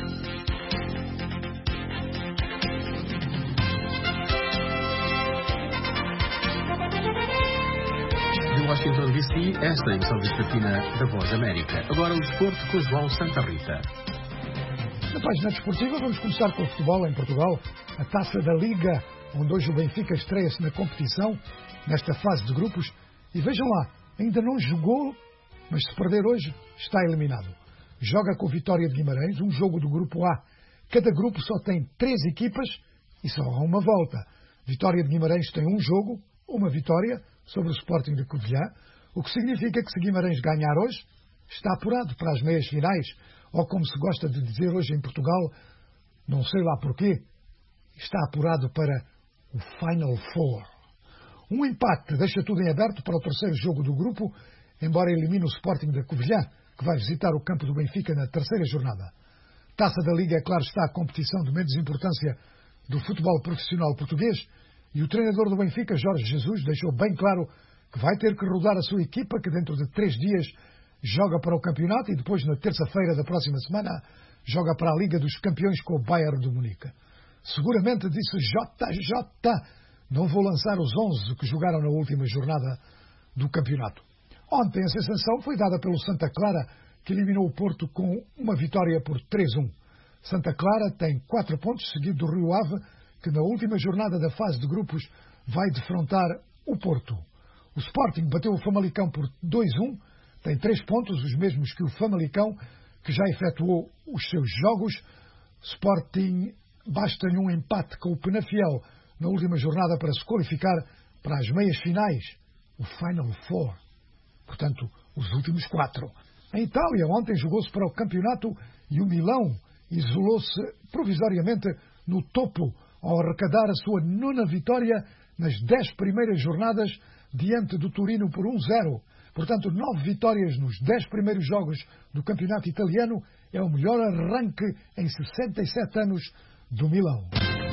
De Washington, D C, esta é a emissão vespertina da Voz da América. Agora o desporto com João Santa Rita. Na página desportiva vamos começar com o futebol em Portugal, a Taça da Liga, onde hoje o Benfica estreia-se na competição, nesta fase de grupos, e vejam lá, ainda não jogou, mas se perder hoje, está eliminado. Joga com o Vitória de Guimarães, um jogo do grupo A. Cada grupo só tem três equipas e só há uma volta. Vitória de Guimarães tem um jogo, uma vitória, sobre o Sporting de Covilhã, o que significa que se Guimarães ganhar hoje, está apurado para as meias finais, ou como se gosta de dizer hoje em Portugal, não sei lá porquê, está apurado para o Final Four. Um empate deixa tudo em aberto para o terceiro jogo do grupo, embora elimine o Sporting da Covilhã, que vai visitar o campo do Benfica na terceira jornada. Taça da Liga, é claro, está a competição de menos importância do futebol profissional português, e o treinador do Benfica, Jorge Jesus, deixou bem claro que vai ter que rodar a sua equipa, que dentro de três dias joga para o campeonato e depois, na terça-feira da próxima semana, joga para a Liga dos Campeões com o Bayern de Munique. Seguramente, disse J J, não vou lançar os onze que jogaram na última jornada do campeonato. Ontem a sensação foi dada pelo Santa Clara, que eliminou o Porto com uma vitória por três a um. Santa Clara tem quatro pontos, seguido do Rio Ave, que na última jornada da fase de grupos vai defrontar o Porto. O Sporting bateu o Famalicão por dois a um, tem três pontos, os mesmos que o Famalicão, que já efetuou os seus jogos. Sporting basta-lhe um empate com o Penafiel na última jornada para se qualificar para as meias finais, o Final Four. Portanto, os últimos quatro. Em Itália, ontem jogou-se para o campeonato e o Milão isolou-se provisoriamente no topo ao arrecadar a sua nona vitória nas dez primeiras jornadas diante do Turino por um zero. Portanto, nove vitórias nos dez primeiros jogos do campeonato italiano é o melhor arranque em sessenta e sete anos do Milão.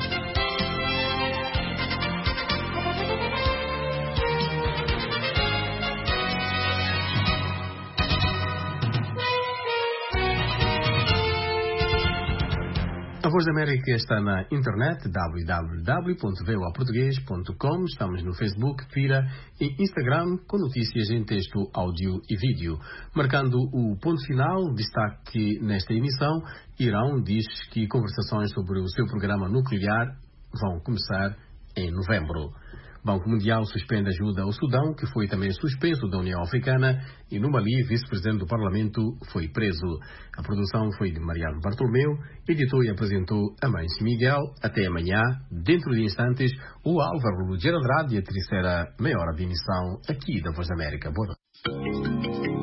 A Voz da América está na internet, w w w ponto voa português ponto com. Estamos no Facebook, Twitter e Instagram com notícias em texto, áudio e vídeo. Marcando o ponto final, destaque nesta emissão, Irão diz que conversações sobre o seu programa nuclear vão começar em novembro. Banco Mundial suspende ajuda ao Sudão, que foi também suspenso da União Africana, e no Mali, vice-presidente do Parlamento foi preso. A produção foi de Mariano Bartolomeu, editou e apresentou Amâncio Miguel. Até amanhã, dentro de instantes, o Álvaro Lugero Andrade e a terceira meia hora de emissão aqui da Voz da América. Boa noite.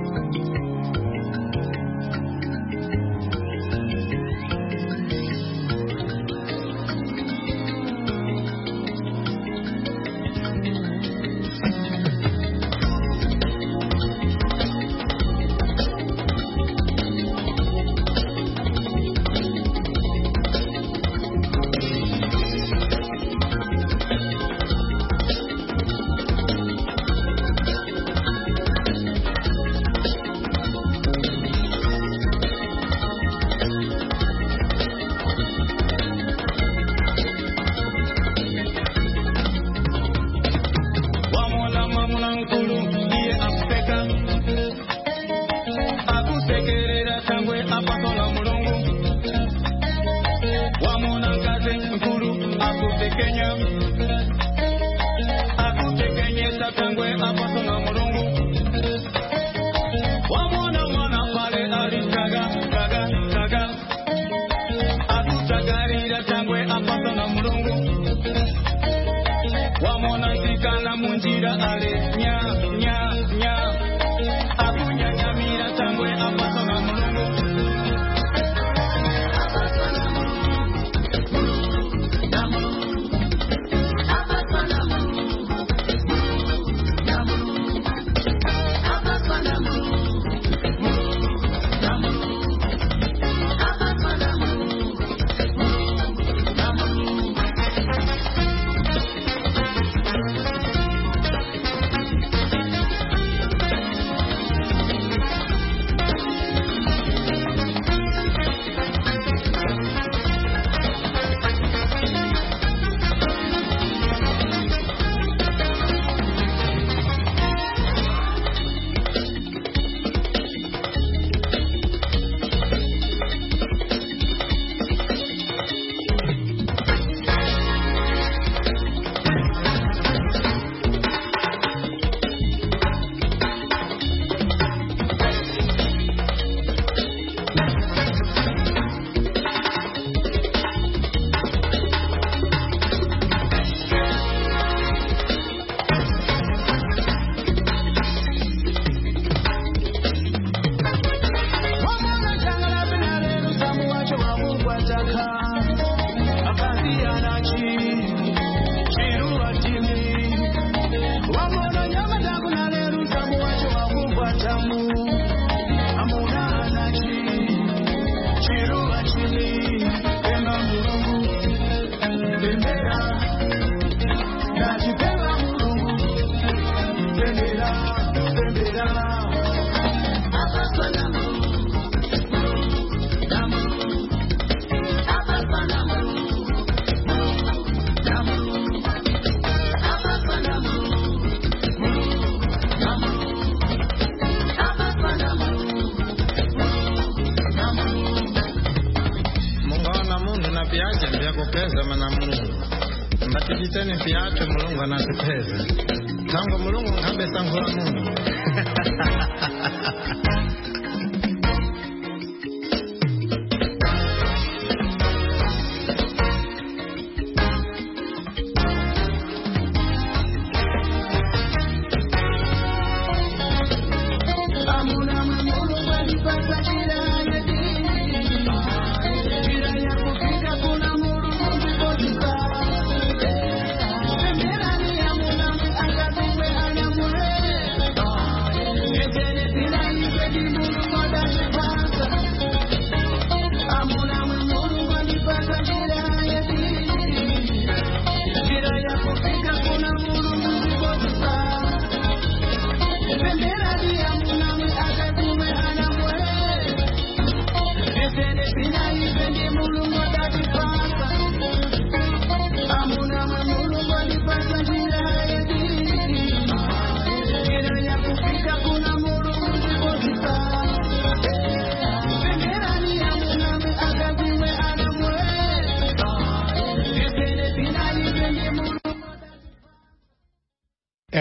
Mbatiliseni fiatu mulungu anatupeza. Tangu mulungu ngambe sangula mungu.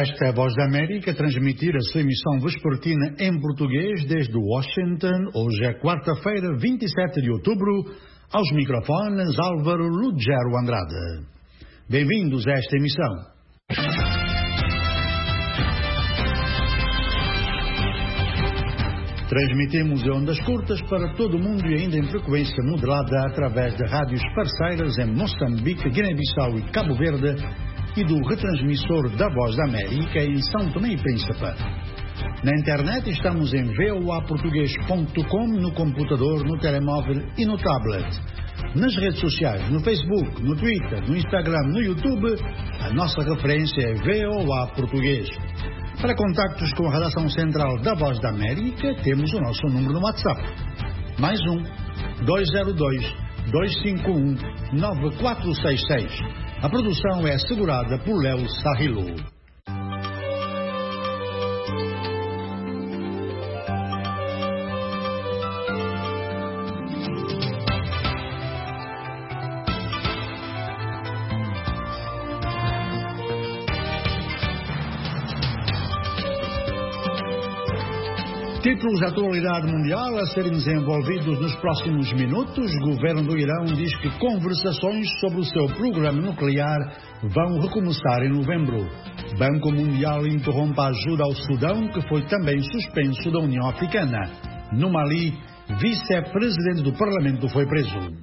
Esta é a Voz da América, transmitir a sua emissão vespertina em português desde Washington. Hoje é quarta-feira, vinte e sete de outubro. Aos microfones, Álvaro Lugero Andrade. Bem-vindos a esta emissão. Transmitimos em ondas curtas para todo o mundo e ainda em frequência modulada através de rádios parceiras em Moçambique, Guiné-Bissau e Cabo Verde e do retransmissor da Voz da América em São Tomé e Príncipe. Na internet estamos em v o a português ponto com, no computador, no telemóvel e no tablet. Nas redes sociais, no Facebook, no Twitter, no Instagram, no YouTube, a nossa referência é V O A Português. Para contactos com a redação central da Voz da América, temos o nosso número no WhatsApp. Mais um, dois zero dois, dois cinco um, nove quatro seis seis. A produção é assegurada por Léo Sarrilo. Títulos da atualidade mundial a serem desenvolvidos nos próximos minutos. O governo do Irão diz que conversações sobre o seu programa nuclear vão recomeçar em novembro. Banco Mundial interrompe a ajuda ao Sudão, que foi também suspenso da União Africana. No Mali, vice-presidente do Parlamento foi preso.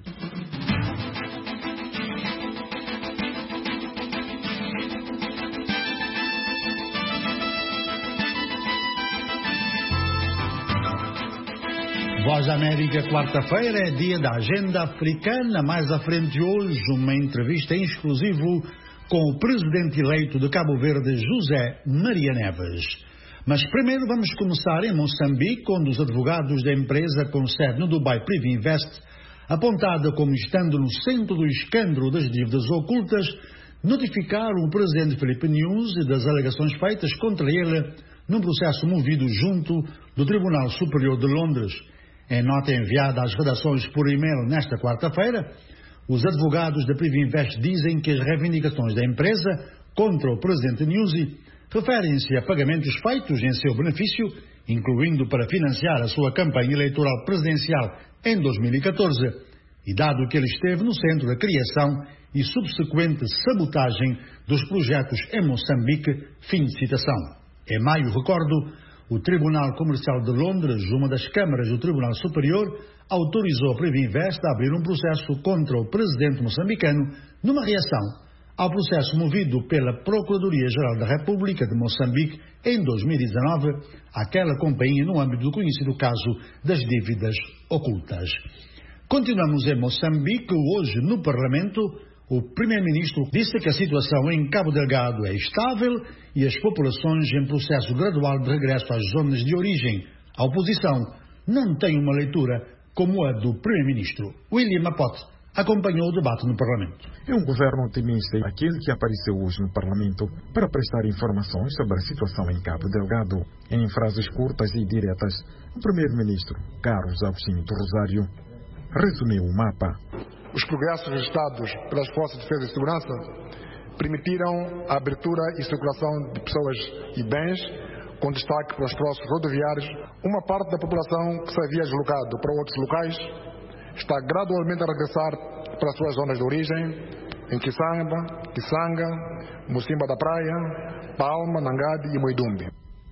Voz da América, quarta-feira, é dia da agenda africana. Mais à frente hoje, uma entrevista em exclusivo com o presidente eleito de Cabo Verde, José Maria Neves. Mas primeiro vamos começar em Moçambique, onde os advogados da empresa com sede no Dubai Privinvest, apontada como estando no centro do escândalo das dívidas ocultas, notificaram o presidente Filipe Nunes das alegações feitas contra ele num processo movido junto do Tribunal Superior de Londres. Em nota enviada às redações por e-mail nesta quarta-feira, os advogados da Privinvest dizem que as reivindicações da empresa contra o presidente Nyusi referem-se a pagamentos feitos em seu benefício, incluindo para financiar a sua campanha eleitoral presidencial em dois mil e catorze, e dado que ele esteve no centro da criação e subsequente sabotagem dos projetos em Moçambique, fim de citação. Em maio, recordo, o Tribunal Comercial de Londres, uma das câmaras do Tribunal Superior, autorizou a Privinvest a abrir um processo contra o presidente moçambicano numa reação ao processo movido pela Procuradoria-Geral da República de Moçambique em dois mil e dezanove, aquela companhia no âmbito do conhecido caso das dívidas ocultas. Continuamos em Moçambique. Hoje, no Parlamento, o primeiro-ministro disse que a situação em Cabo Delgado é estável e as populações em processo gradual de regresso às zonas de origem. A oposição não tem uma leitura como a do primeiro-ministro. William Apote acompanhou o debate no Parlamento. É um governo otimista, aquele que apareceu hoje no Parlamento para prestar informações sobre a situação em Cabo Delgado. Em frases curtas e diretas, o primeiro-ministro, Carlos Agostinho do Rosário, resumiu o mapa. Os progressos registrados pelas Forças de Defesa e Segurança permitiram a abertura e circulação de pessoas e bens, com destaque para os troços rodoviários. Uma parte da população que se havia deslocado para outros locais está gradualmente a regressar para as suas zonas de origem, em Kisamba, Kisanga, Mocimba da Praia, Palma, Nangade e Moidumbe.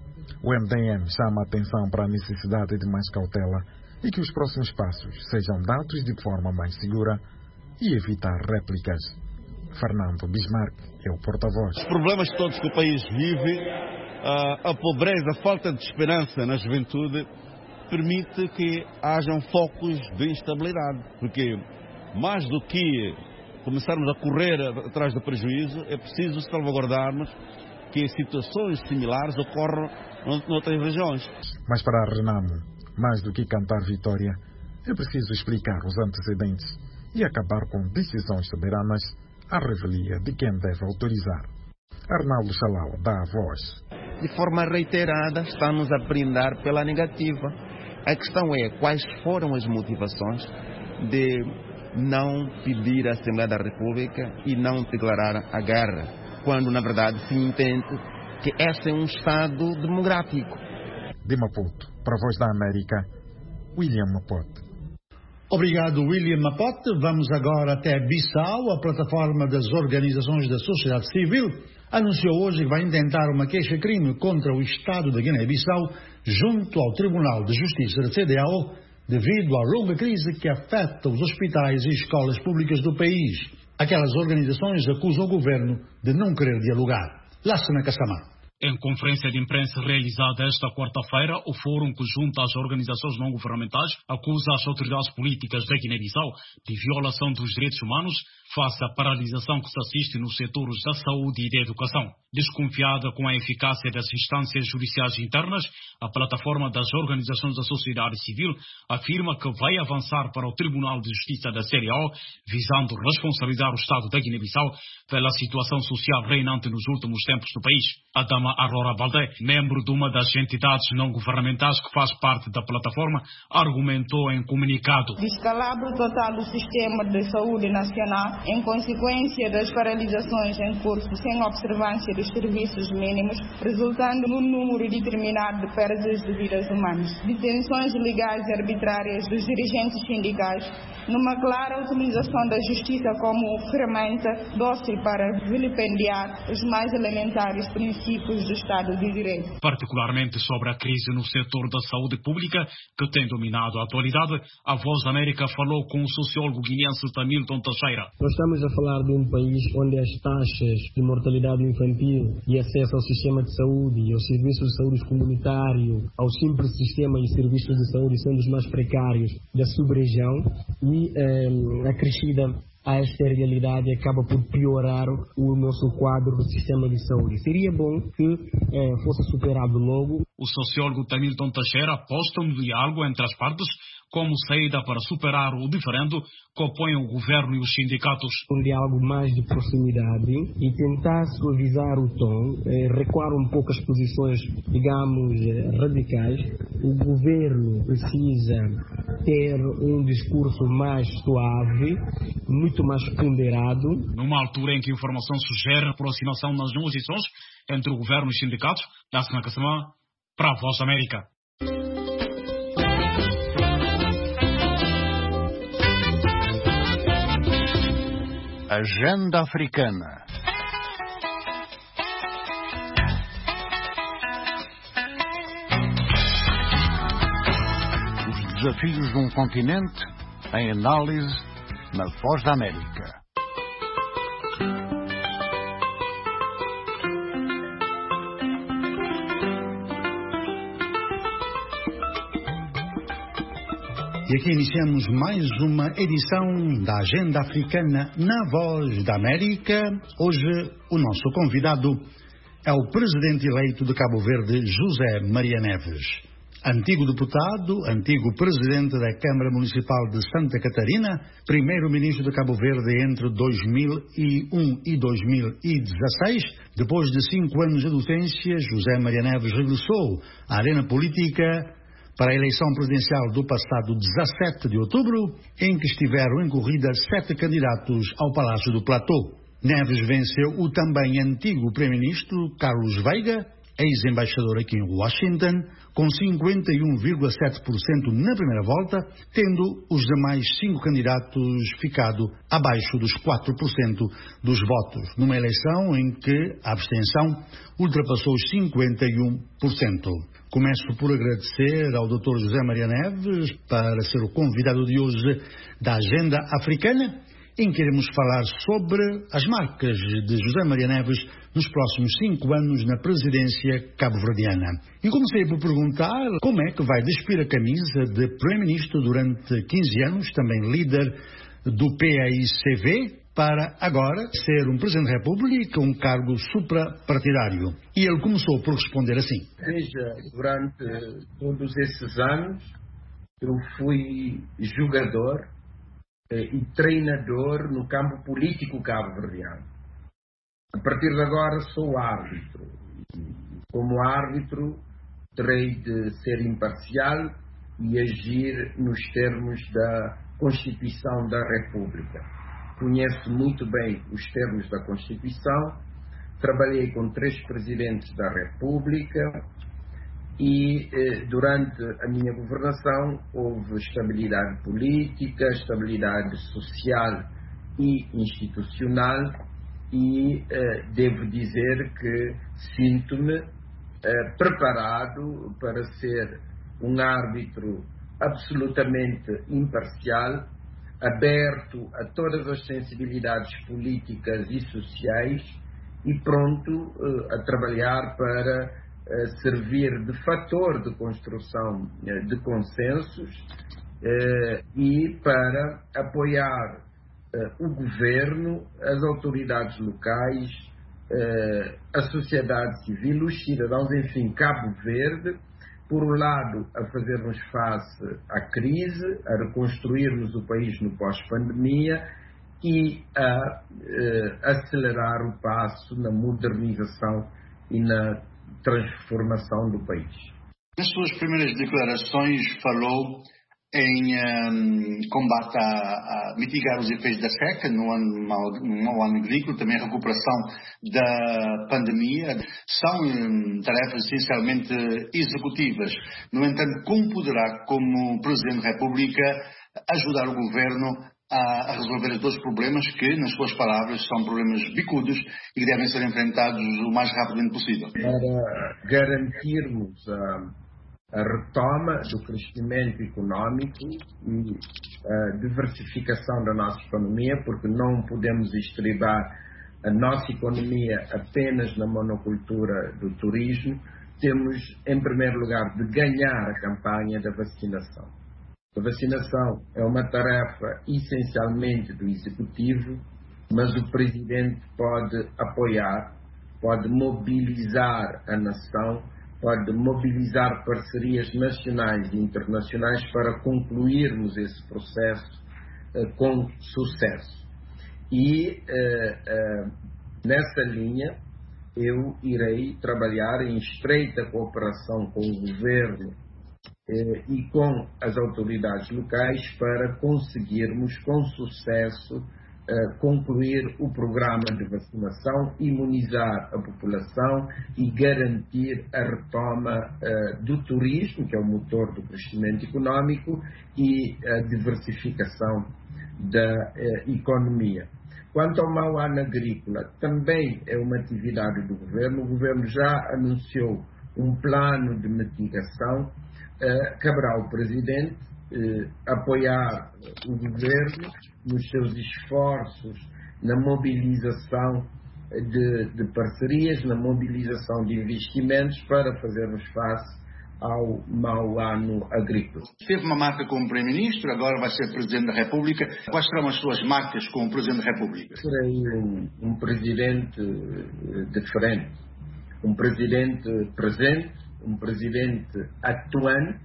O M D M chama a atenção para a necessidade de mais cautela e que os próximos passos sejam dados de forma mais segura e evitar réplicas. Fernando Bismarck é o porta-voz. Os problemas todos que o país vive, a pobreza, a falta de esperança na juventude, permite que hajam focos de instabilidade. Porque mais do que começarmos a correr atrás do prejuízo, é preciso salvaguardarmos que situações similares ocorram noutras regiões. Mas para a Renamo, mais do que cantar vitória, é preciso explicar os antecedentes e acabar com decisões soberanas à revelia de quem deve autorizar. Arnaldo Chalau dá a voz. De forma reiterada, estamos a brindar pela negativa. A questão é quais foram as motivações de não pedir à Assembleia da República e não declarar a guerra, quando na verdade se entende que esse é um Estado democrático. De Maputo, para a Voz da América, William Mapote. Obrigado, William Mapote. Vamos agora até Bissau. A plataforma das organizações da sociedade civil anunciou hoje que vai intentar uma queixa-crime contra o Estado da Guiné-Bissau junto ao Tribunal de Justiça da C D A O devido à longa crise que afeta os hospitais e escolas públicas do país. Aquelas organizações acusam o governo de não querer dialogar. Lassana Kassamá. Em conferência de imprensa realizada esta quarta-feira, o Fórum que junta as organizações não-governamentais acusa as autoridades políticas da Guiné-Bissau de violação dos direitos humanos face à paralisação que se assiste nos setores da saúde e da educação. Desconfiada com a eficácia das instâncias judiciais internas, a plataforma das organizações da sociedade civil afirma que vai avançar para o Tribunal de Justiça da C D A O, visando responsabilizar o Estado da Guiné-Bissau pela situação social reinante nos últimos tempos no país. Adama Aurora Baldé, membro de uma das entidades não-governamentais que faz parte da plataforma, argumentou em comunicado: descalabro total do sistema de saúde nacional em consequência das paralisações em curso sem observância dos serviços mínimos, resultando num número determinado de perdas de vidas humanas, detenções ilegais e arbitrárias dos dirigentes sindicais, numa clara utilização da justiça como ferramenta dócil para vilipendiar os mais elementares princípios do Estado de Direito. Particularmente sobre a crise no setor da saúde pública, que tem dominado a atualidade, a Voz da América falou com o sociólogo guineense Tamilton Teixeira. Nós estamos a falar de um país onde as taxas de mortalidade infantil e acesso ao sistema de saúde, aos serviços de saúde comunitário, ao simples sistema e serviços de saúde são dos mais precários da sub-região e eh, acrescida a esta realidade acaba por piorar o nosso quadro do sistema de saúde. Seria bom que eh, fosse superado logo. O sociólogo Tamilton Teixeira aposta no diálogo entre as partes como saída para superar o diferendo que opõe o governo e os sindicatos. Um diálogo mais de proximidade e tentar suavizar o tom, eh, recuar um pouco as posições, digamos, eh, radicais. O governo precisa ter um discurso mais suave, muito mais ponderado. Numa altura em que a informação sugere aproximação nas negociações entre o governo e os sindicatos, Lassana Kassamá, para a Voz da América. Agenda Africana. Os desafios de um continente em análise na Voz da América. E aqui iniciamos mais uma edição da Agenda Africana na Voz da América. Hoje o nosso convidado é o presidente eleito de Cabo Verde, José Maria Neves. Antigo deputado, antigo presidente da Câmara Municipal de Santa Catarina, primeiro-ministro de Cabo Verde entre dois mil e um e dois mil e dezasseis. Depois de cinco anos de docência, José Maria Neves regressou à arena política para a eleição presidencial do passado dezassete de outubro, em que estiveram em corrida sete candidatos ao Palácio do Platô. Neves venceu o também antigo primeiro-ministro Carlos Veiga, ex-embaixador aqui em Washington, com cinquenta e um vírgula sete por cento na primeira volta, tendo os demais cinco candidatos ficado abaixo dos quatro por cento dos votos, numa eleição em que a abstenção ultrapassou os cinquenta e um por cento. Começo por agradecer ao doutor José Maria Neves para ser o convidado de hoje da Agenda Africana, em que iremos falar sobre as marcas de José Maria Neves nos próximos cinco anos na presidência cabo-verdiana. E comecei por perguntar como é que vai despir a camisa de primeiro-ministro durante quinze anos, também líder do P I C V, para agora ser um Presidente da República, um cargo suprapartidário. E ele começou por responder assim. Veja, durante todos esses anos, eu fui jogador eh, e treinador no campo político cabo-verdiano. A partir de agora sou árbitro. Como árbitro, terei de ser imparcial e agir nos termos da Constituição da República. Conheço muito bem os termos da Constituição, trabalhei com três presidentes da República e eh, durante a minha governação houve estabilidade política, estabilidade social e institucional e eh, devo dizer que sinto-me eh, preparado para ser um árbitro absolutamente imparcial, aberto a todas as sensibilidades políticas e sociais e pronto uh, a trabalhar para uh, servir de fator de construção uh, de consensos uh, e para apoiar uh, o governo, as autoridades locais, uh, a sociedade civil, os cidadãos, enfim, Cabo Verde, por um lado, a fazermos face à crise, a reconstruirmos o país no pós-pandemia e a eh, acelerar o passo na modernização e na transformação do país. Nas suas primeiras declarações falou em um, combate a, a mitigar os efeitos da seca no ano, no mau ano agrícola, também a recuperação da pandemia. São um, tarefas essencialmente executivas. No entanto, como poderá, como Presidente da República, ajudar o Governo a, a resolver os dois problemas que, nas suas palavras, são problemas bicudos e que devem ser enfrentados o mais rapidamente possível? Para garantirmos a a retoma do crescimento económico e a diversificação da nossa economia, porque não podemos estribar a nossa economia apenas na monocultura do turismo. Temos, em primeiro lugar, de ganhar a campanha da vacinação. A vacinação é uma tarefa essencialmente do Executivo, mas o Presidente pode apoiar, pode mobilizar a nação, pode mobilizar parcerias nacionais e internacionais para concluirmos esse processo uh, com sucesso. E uh, uh, nessa linha eu irei trabalhar em estreita cooperação com o Governo uh, e com as autoridades locais para conseguirmos com sucesso Uh, concluir o programa de vacinação, imunizar a população e garantir a retoma uh, do turismo, que é o motor do crescimento económico, e a diversificação da uh, economia. Quanto ao mau ano agrícola, também é uma atividade do Governo. O Governo já anunciou um plano de mitigação. Uh, caberá ao Presidente Eh, apoiar o Governo nos seus esforços na mobilização de, de parcerias, na mobilização de investimentos para fazermos face ao mau ano agrícola. Teve uma marca como Primeiro-Ministro, agora vai ser Presidente da República. Quais serão as suas marcas como Presidente da República? Serei um, um Presidente diferente, um Presidente presente, um Presidente atuante,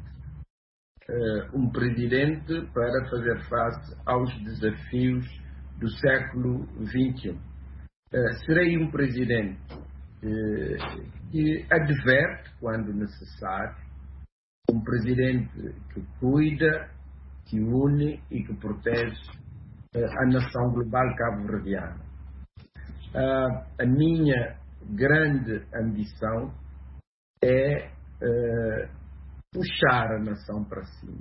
Uh, um presidente para fazer face aos desafios do século vinte e um. Uh, serei um presidente uh, que adverte quando necessário, um presidente que cuida, que une e que protege uh, a nação global cabo-verdiana. Uh, a minha grande ambição é uh, puxar a nação para cima,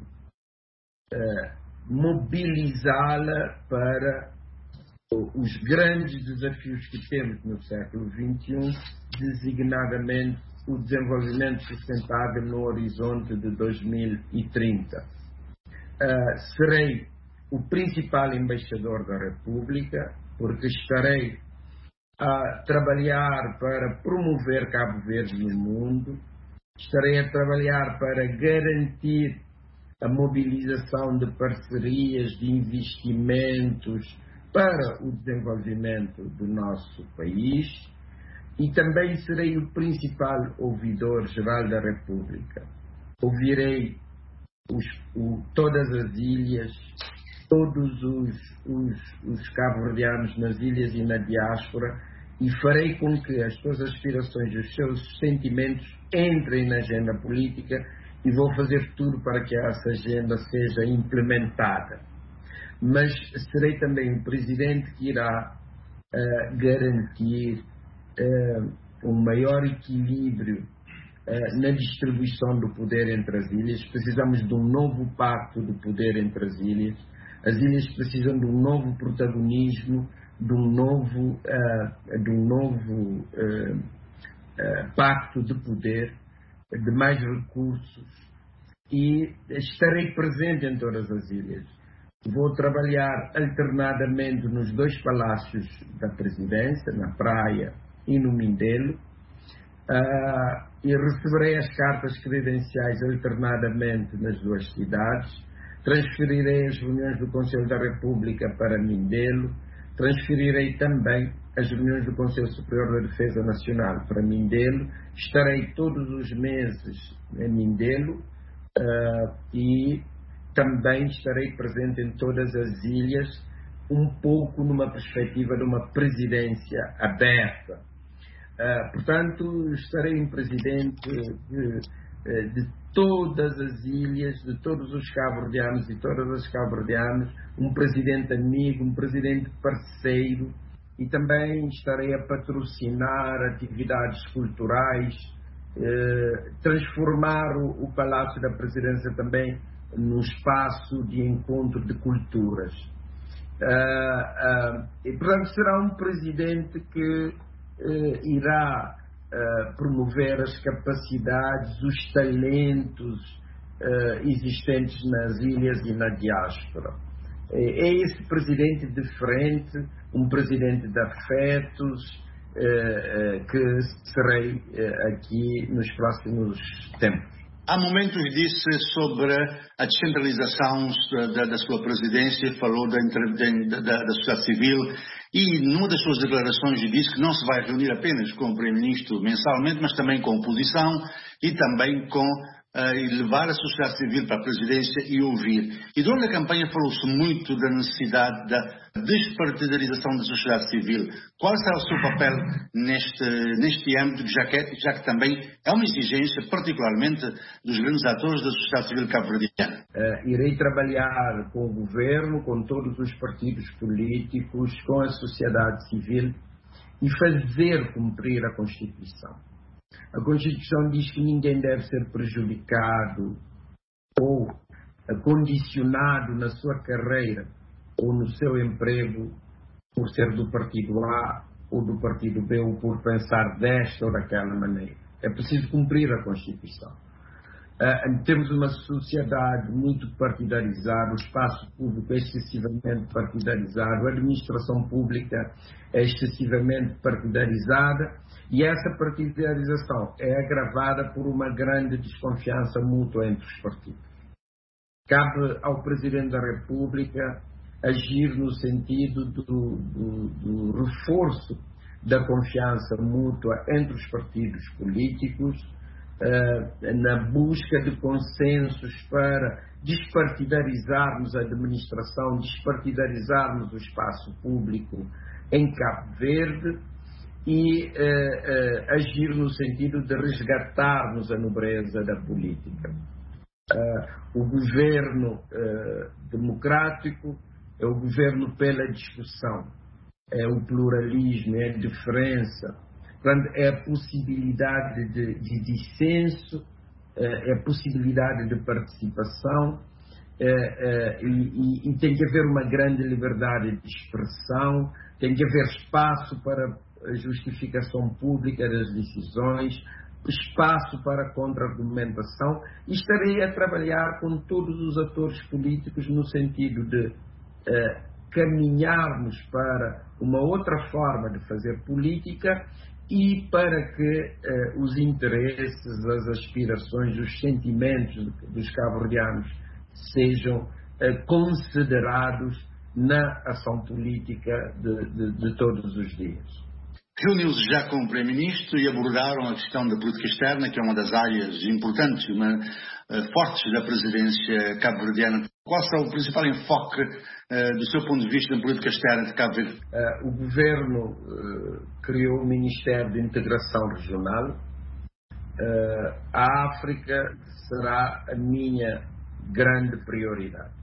uh, mobilizá-la para os grandes desafios que temos no século vinte e um, designadamente o desenvolvimento sustentável no horizonte de dois mil e trinta. Uh, serei o principal embaixador da República, porque estarei a trabalhar para promover Cabo Verde no mundo. Estarei a trabalhar para garantir a mobilização de parcerias, de investimentos para o desenvolvimento do nosso país e também serei o principal ouvidor-geral da República. Ouvirei os, o, todas as ilhas, todos os, os, os cabo-verdianos nas ilhas e na diáspora e farei com que as suas aspirações e os seus sentimentos entrem na agenda política e vou fazer tudo para que essa agenda seja implementada. Mas serei também um presidente que irá uh, garantir uh, um maior equilíbrio uh, na distribuição do poder entre as ilhas. Precisamos de um novo pacto de poder entre as ilhas. As ilhas precisam de um novo protagonismo, de um novo, uh, de um novo uh, uh, pacto de poder, de mais recursos, e estarei presente em todas as ilhas. Vou trabalhar alternadamente nos dois palácios da presidência, na Praia e no Mindelo, uh, e receberei as cartas credenciais alternadamente nas duas cidades. Transferirei as reuniões do Conselho da República para Mindelo, transferirei também as reuniões do Conselho Superior da Defesa Nacional para Mindelo. Estarei todos os meses em Mindelo uh, e também estarei presente em todas as ilhas, um pouco numa perspectiva de uma presidência aberta. Uh, portanto, estarei um presidente de, de todas as ilhas, de todos os cabo-verdianos e todas as cabo-verdianas, um presidente amigo, um presidente parceiro, e também estarei a patrocinar atividades culturais, eh, transformar o, o Palácio da Presidência também num espaço de encontro de culturas. Uh, uh, e, portanto, será um presidente que uh, irá uh, promover as capacidades, os talentos uh, existentes nas ilhas e na diáspora. É esse presidente diferente, um presidente de afetos, uh, uh, que serei uh, aqui nos próximos tempos. Há momentos disse sobre a descentralização da, da sua presidência, falou da, da, da, da sociedade civil, e numa das suas declarações disse que não se vai reunir apenas com o Primeiro-Ministro mensalmente, mas também com a oposição e também com uh, levar a sociedade civil para a presidência e ouvir. E durante a campanha falou-se muito da necessidade da despartidarização da sociedade civil. Qual será o seu papel neste, neste âmbito, já que, já que também é uma exigência, particularmente dos grandes atores da sociedade civil cabo-verdiana? Uh, irei trabalhar com o governo, com todos os partidos políticos, com a sociedade civil e fazer cumprir a Constituição. A Constituição diz que ninguém deve ser prejudicado ou condicionado na sua carreira ou no seu emprego por ser do partido A ou do partido B, ou por pensar desta ou daquela maneira. É preciso cumprir a Constituição. Uh, temos uma sociedade muito partidarizada, o espaço público é excessivamente partidarizado, a administração pública é excessivamente partidarizada, e essa partidarização é agravada por uma grande desconfiança mútua entre os partidos. Cabe ao Presidente da República agir no sentido do, do, do reforço da confiança mútua entre os partidos políticos, uh, na busca de consensos para despartidarizarmos a administração, despartidarizarmos o espaço público em Cabo Verde e uh, uh, agir no sentido de resgatarmos a nobreza da política. Uh, o governo uh, democrático é o governo pela discussão, é o pluralismo, é a diferença, é a possibilidade de, de dissenso, é a possibilidade de participação, é, é, e, e tem que haver uma grande liberdade de expressão, tem que haver espaço para a justificação pública das decisões, espaço para contra-argumentação, e estarei a trabalhar com todos os atores políticos no sentido de Uh, caminharmos para uma outra forma de fazer política e para que uh, os interesses, as aspirações, os sentimentos dos cabo-verdianos sejam uh, considerados na ação política de, de, de todos os dias. Reuniu-se já com o Primeiro-Ministro e abordaram a questão da política externa, que é uma das áreas importantes, uma, uh, fortes da presidência cabo-verdiana. Qual será o principal enfoque uh, do seu ponto de vista na política externa de Cabo Verde? Uh, o Governo uh, criou o Ministério de Integração Regional. Uh, a África será a minha grande prioridade.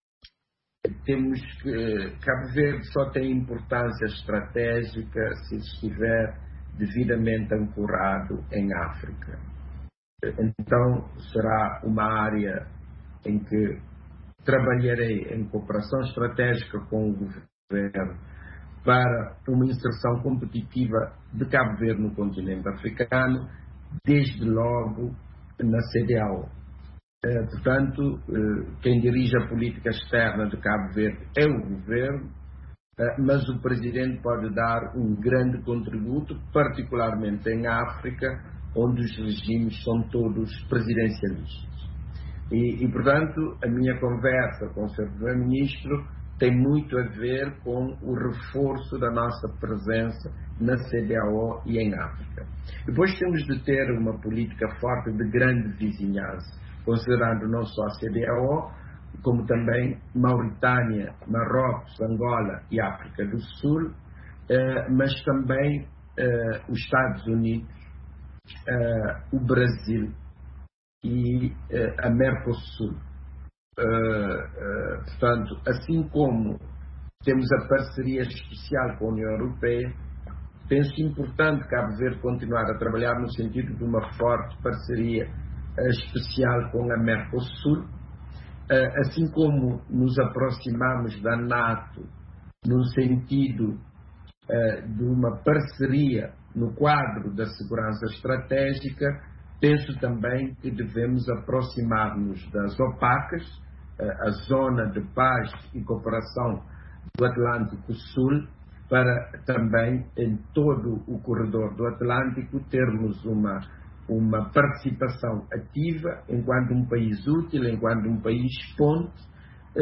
Temos que, Cabo Verde só tem importância estratégica se estiver devidamente ancorado em África. Então, será uma área em que trabalharei em cooperação estratégica com o governo para uma inserção competitiva de Cabo Verde no continente africano, desde logo na C D A O. Eh, portanto, eh, quem dirige a política externa de Cabo Verde é o governo, eh, mas o presidente pode dar um grande contributo, particularmente em África, onde os regimes são todos presidencialistas. E, e, portanto, a minha conversa com o senhor Primeiro-Ministro tem muito a ver com o reforço da nossa presença na C D A O e em África. Depois temos de ter uma política forte de grande vizinhança, considerando não só a C D A O, como também Mauritânia, Marrocos, Angola e África do Sul, eh, mas também eh, os Estados Unidos, eh, o Brasil e eh, a Mercosul. Uh, uh, portanto, assim como temos a parceria especial com a União Europeia, penso importante Cabo Verde continuar a trabalhar no sentido de uma forte parceria uh, especial com a Mercosul, uh, assim como nos aproximamos da NATO no sentido uh, de uma parceria no quadro da segurança estratégica, penso também que devemos aproximar-nos das OPACas, a Zona de Paz e Cooperação do Atlântico Sul, para também em todo o corredor do Atlântico termos uma, uma participação ativa enquanto um país útil, enquanto um país ponte, uh,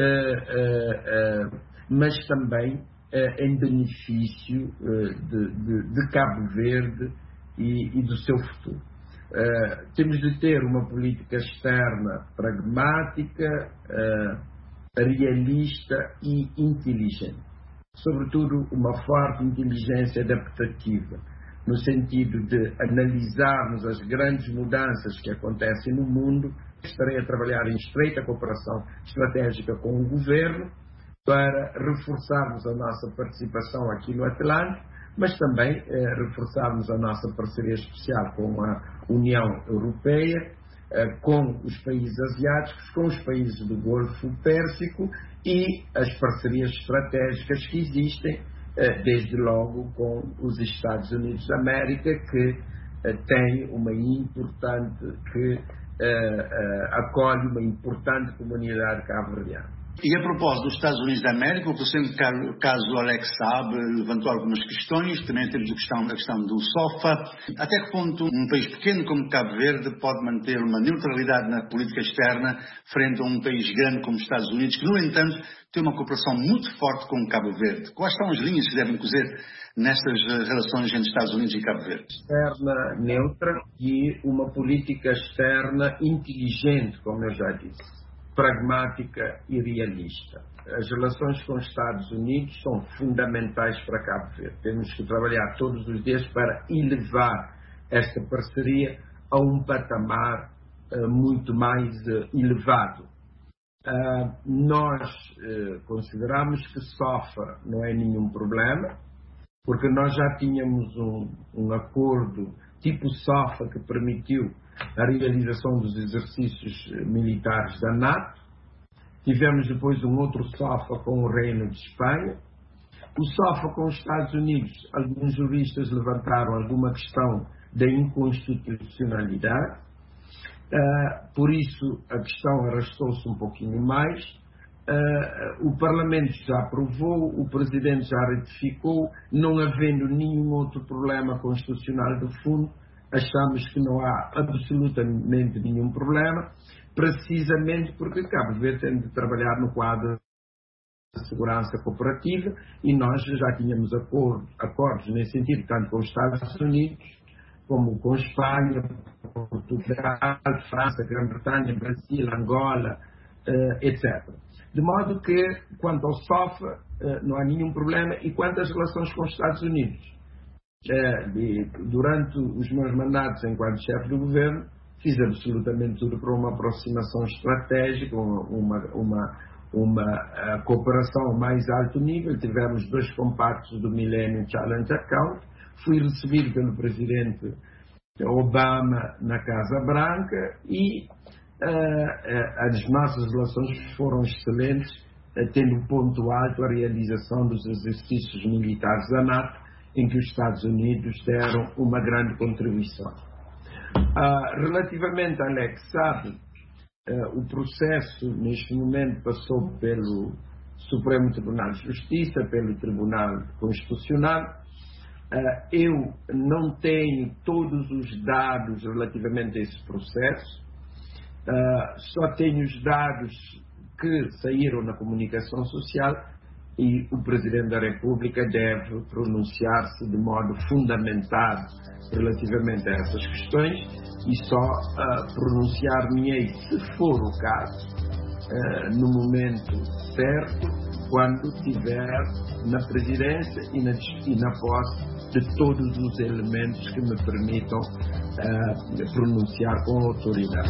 uh, uh, mas também uh, em benefício uh, de, de, de Cabo Verde e, e do seu futuro. Uh, temos de ter uma política externa pragmática, uh, realista e inteligente. Sobretudo, uma forte inteligência adaptativa, no sentido de analisarmos as grandes mudanças que acontecem no mundo. Estarei a trabalhar em estreita cooperação estratégica com o governo para reforçarmos a nossa participação aqui no Atlântico, mas também eh, reforçarmos a nossa parceria especial com a União Europeia, eh, com os países asiáticos, com os países do Golfo Pérsico e as parcerias estratégicas que existem, eh, desde logo com os Estados Unidos da América, que eh, tem uma importante, que eh, eh, acolhe uma importante comunidade cabo-verdiana. E a propósito dos Estados Unidos da América, o presidente Caso Alex Saab levantou algumas questões, também temos a questão, a questão do SOFA. Até que ponto um país pequeno como Cabo Verde pode manter uma neutralidade na política externa frente a um país grande como os Estados Unidos, que, no entanto, tem uma cooperação muito forte com Cabo Verde? Quais são as linhas que devem cozer nestas relações entre Estados Unidos e Cabo Verde? Externa neutra e uma política externa inteligente, como eu já disse, pragmática e realista. As relações com os Estados Unidos são fundamentais para Cabo Verde. Temos que trabalhar todos os dias para elevar esta parceria a um patamar uh, muito mais uh, elevado. Uh, nós uh, consideramos que SOFA não é nenhum problema, porque nós já tínhamos um, um acordo tipo SOFA que permitiu a realização dos exercícios militares da NATO. Tivemos depois um outro SOFA com o Reino de Espanha. O SOFA com os Estados Unidos, alguns juristas levantaram alguma questão da inconstitucionalidade. Uh, por isso a questão arrastou-se um pouquinho mais. Uh, o Parlamento já aprovou, o Presidente já retificou, não havendo nenhum outro problema constitucional do fundo, achamos que não há absolutamente nenhum problema, precisamente porque Cabo Verde tem de trabalhar no quadro da segurança cooperativa e nós já tínhamos acordo, acordos nesse sentido, tanto com os Estados Unidos, como com Espanha, Portugal, França, Grã-Bretanha, Brasil, Angola, uh, etcétera. De modo que, quanto ao SOFA, uh, não há nenhum problema, e quanto às relações com os Estados Unidos, É, durante os meus mandatos enquanto chefe do governo, fiz absolutamente tudo para uma aproximação estratégica, uma, uma, uma cooperação a mais alto nível. Tivemos dois compactos do Millennium Challenge Account, fui recebido pelo presidente Obama na Casa Branca e uh, uh, as nossas relações foram excelentes, uh, tendo ponto alto a realização dos exercícios militares da NATO, em que os Estados Unidos deram uma grande contribuição. Uh, relativamente a Alex Saab, uh, o processo neste momento passou pelo Supremo Tribunal de Justiça, pelo Tribunal Constitucional. Uh, eu não tenho todos os dados relativamente a esse processo, uh, só tenho os dados que saíram na comunicação social e o Presidente da República deve pronunciar-se de modo fundamentado relativamente a essas questões e só uh, pronunciar-me-ei, se for o caso, uh, no momento certo, quando estiver na presidência e na, e na posse de todos os elementos que me permitam uh, pronunciar com autoridade.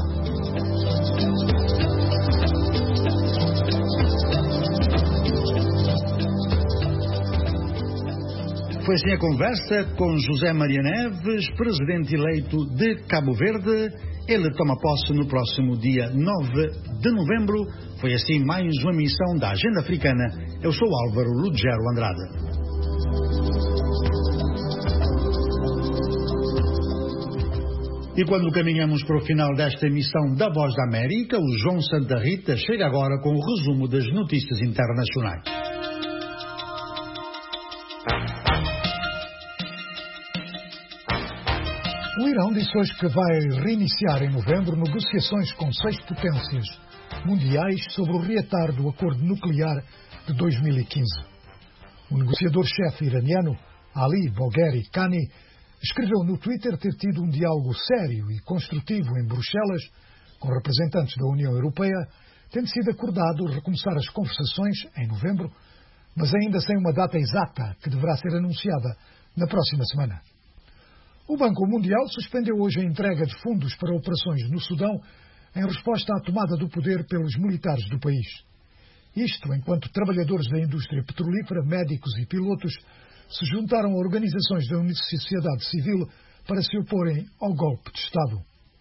Foi assim a conversa com José Maria Neves, presidente eleito de Cabo Verde. Ele toma posse no próximo dia nove de novembro. Foi assim mais uma emissão da Agenda Africana. Eu sou Álvaro Lugero Andrade. E quando caminhamos para o final desta emissão da Voz da América, o João Santa Rita chega agora com o resumo das notícias internacionais. O Irão disse hoje que vai reiniciar em novembro negociações com seis potências mundiais sobre o reatar do acordo nuclear de dois mil e quinze. O negociador-chefe iraniano, Ali Bogheri Khani, escreveu no Twitter ter tido um diálogo sério e construtivo em Bruxelas com representantes da União Europeia, tendo sido acordado recomeçar as conversações em novembro, mas ainda sem uma data exata que deverá ser anunciada na próxima semana. O Banco Mundial suspendeu hoje a entrega de fundos para operações no Sudão em resposta à tomada do poder pelos militares do país. Isto enquanto trabalhadores da indústria petrolífera, médicos e pilotos se juntaram a organizações da sociedade civil para se oporem ao golpe de Estado.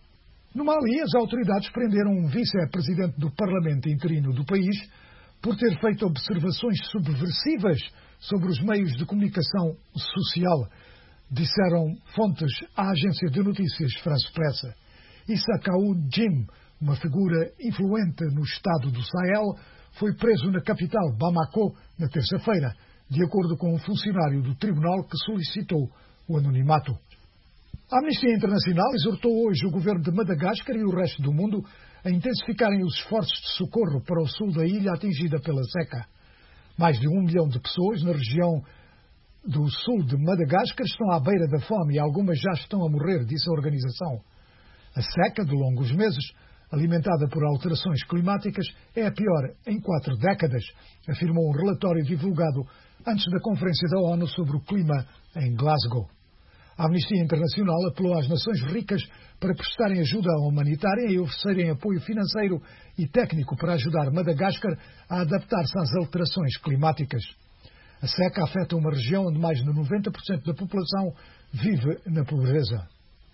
No Mali, as autoridades prenderam um vice-presidente do Parlamento interino do país por ter feito observações subversivas sobre os meios de comunicação social, disseram fontes à agência de notícias France Presse. Issa Kaou Jim, uma figura influente no estado do Sahel, foi preso na capital, Bamako, na terça-feira, de acordo com um funcionário do tribunal que solicitou o anonimato. A Amnistia Internacional exortou hoje o governo de Madagascar e o resto do mundo a intensificarem os esforços de socorro para o sul da ilha atingida pela seca. Mais de um milhão de pessoas na região do sul de Madagascar estão à beira da fome e algumas já estão a morrer, disse a organização. A seca, de longos meses, alimentada por alterações climáticas, é a pior em quatro décadas, afirmou um relatório divulgado antes da Conferência da ONU sobre o Clima em Glasgow. A Amnistia Internacional apelou às nações ricas para prestarem ajuda humanitária e oferecerem apoio financeiro e técnico para ajudar Madagascar a adaptar-se às alterações climáticas. A seca afeta uma região onde mais de noventa por cento da população vive na pobreza.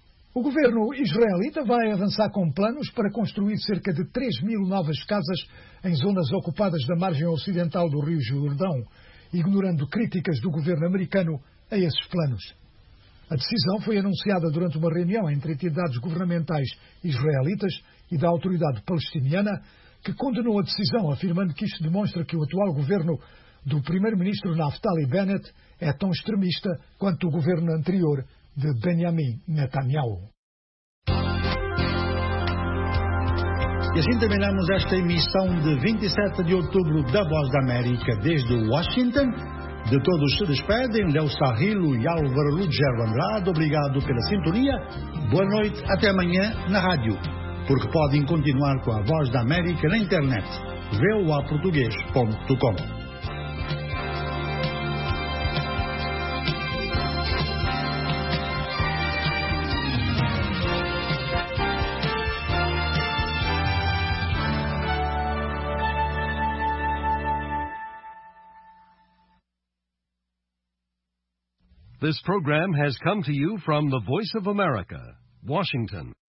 O governo israelita vai avançar com planos para construir cerca de três mil novas casas em zonas ocupadas da margem ocidental do Rio Jordão, ignorando críticas do governo americano a esses planos. A decisão foi anunciada durante uma reunião entre entidades governamentais israelitas e da autoridade palestiniana, que condenou a decisão, afirmando que isto demonstra que o atual governo do primeiro-ministro Naftali Bennett é tão extremista quanto o governo anterior de Benjamin Netanyahu. E assim terminamos esta emissão de vinte e sete de outubro da Voz da América desde Washington. De todos se despedem Léo Sarrilo e Álvaro Lugero Andrade. Obrigado pela sintonia. Boa noite, até amanhã na rádio, porque podem continuar com a Voz da América na internet, v o a português ponto com. This program has come to you from the Voice of America, Washington.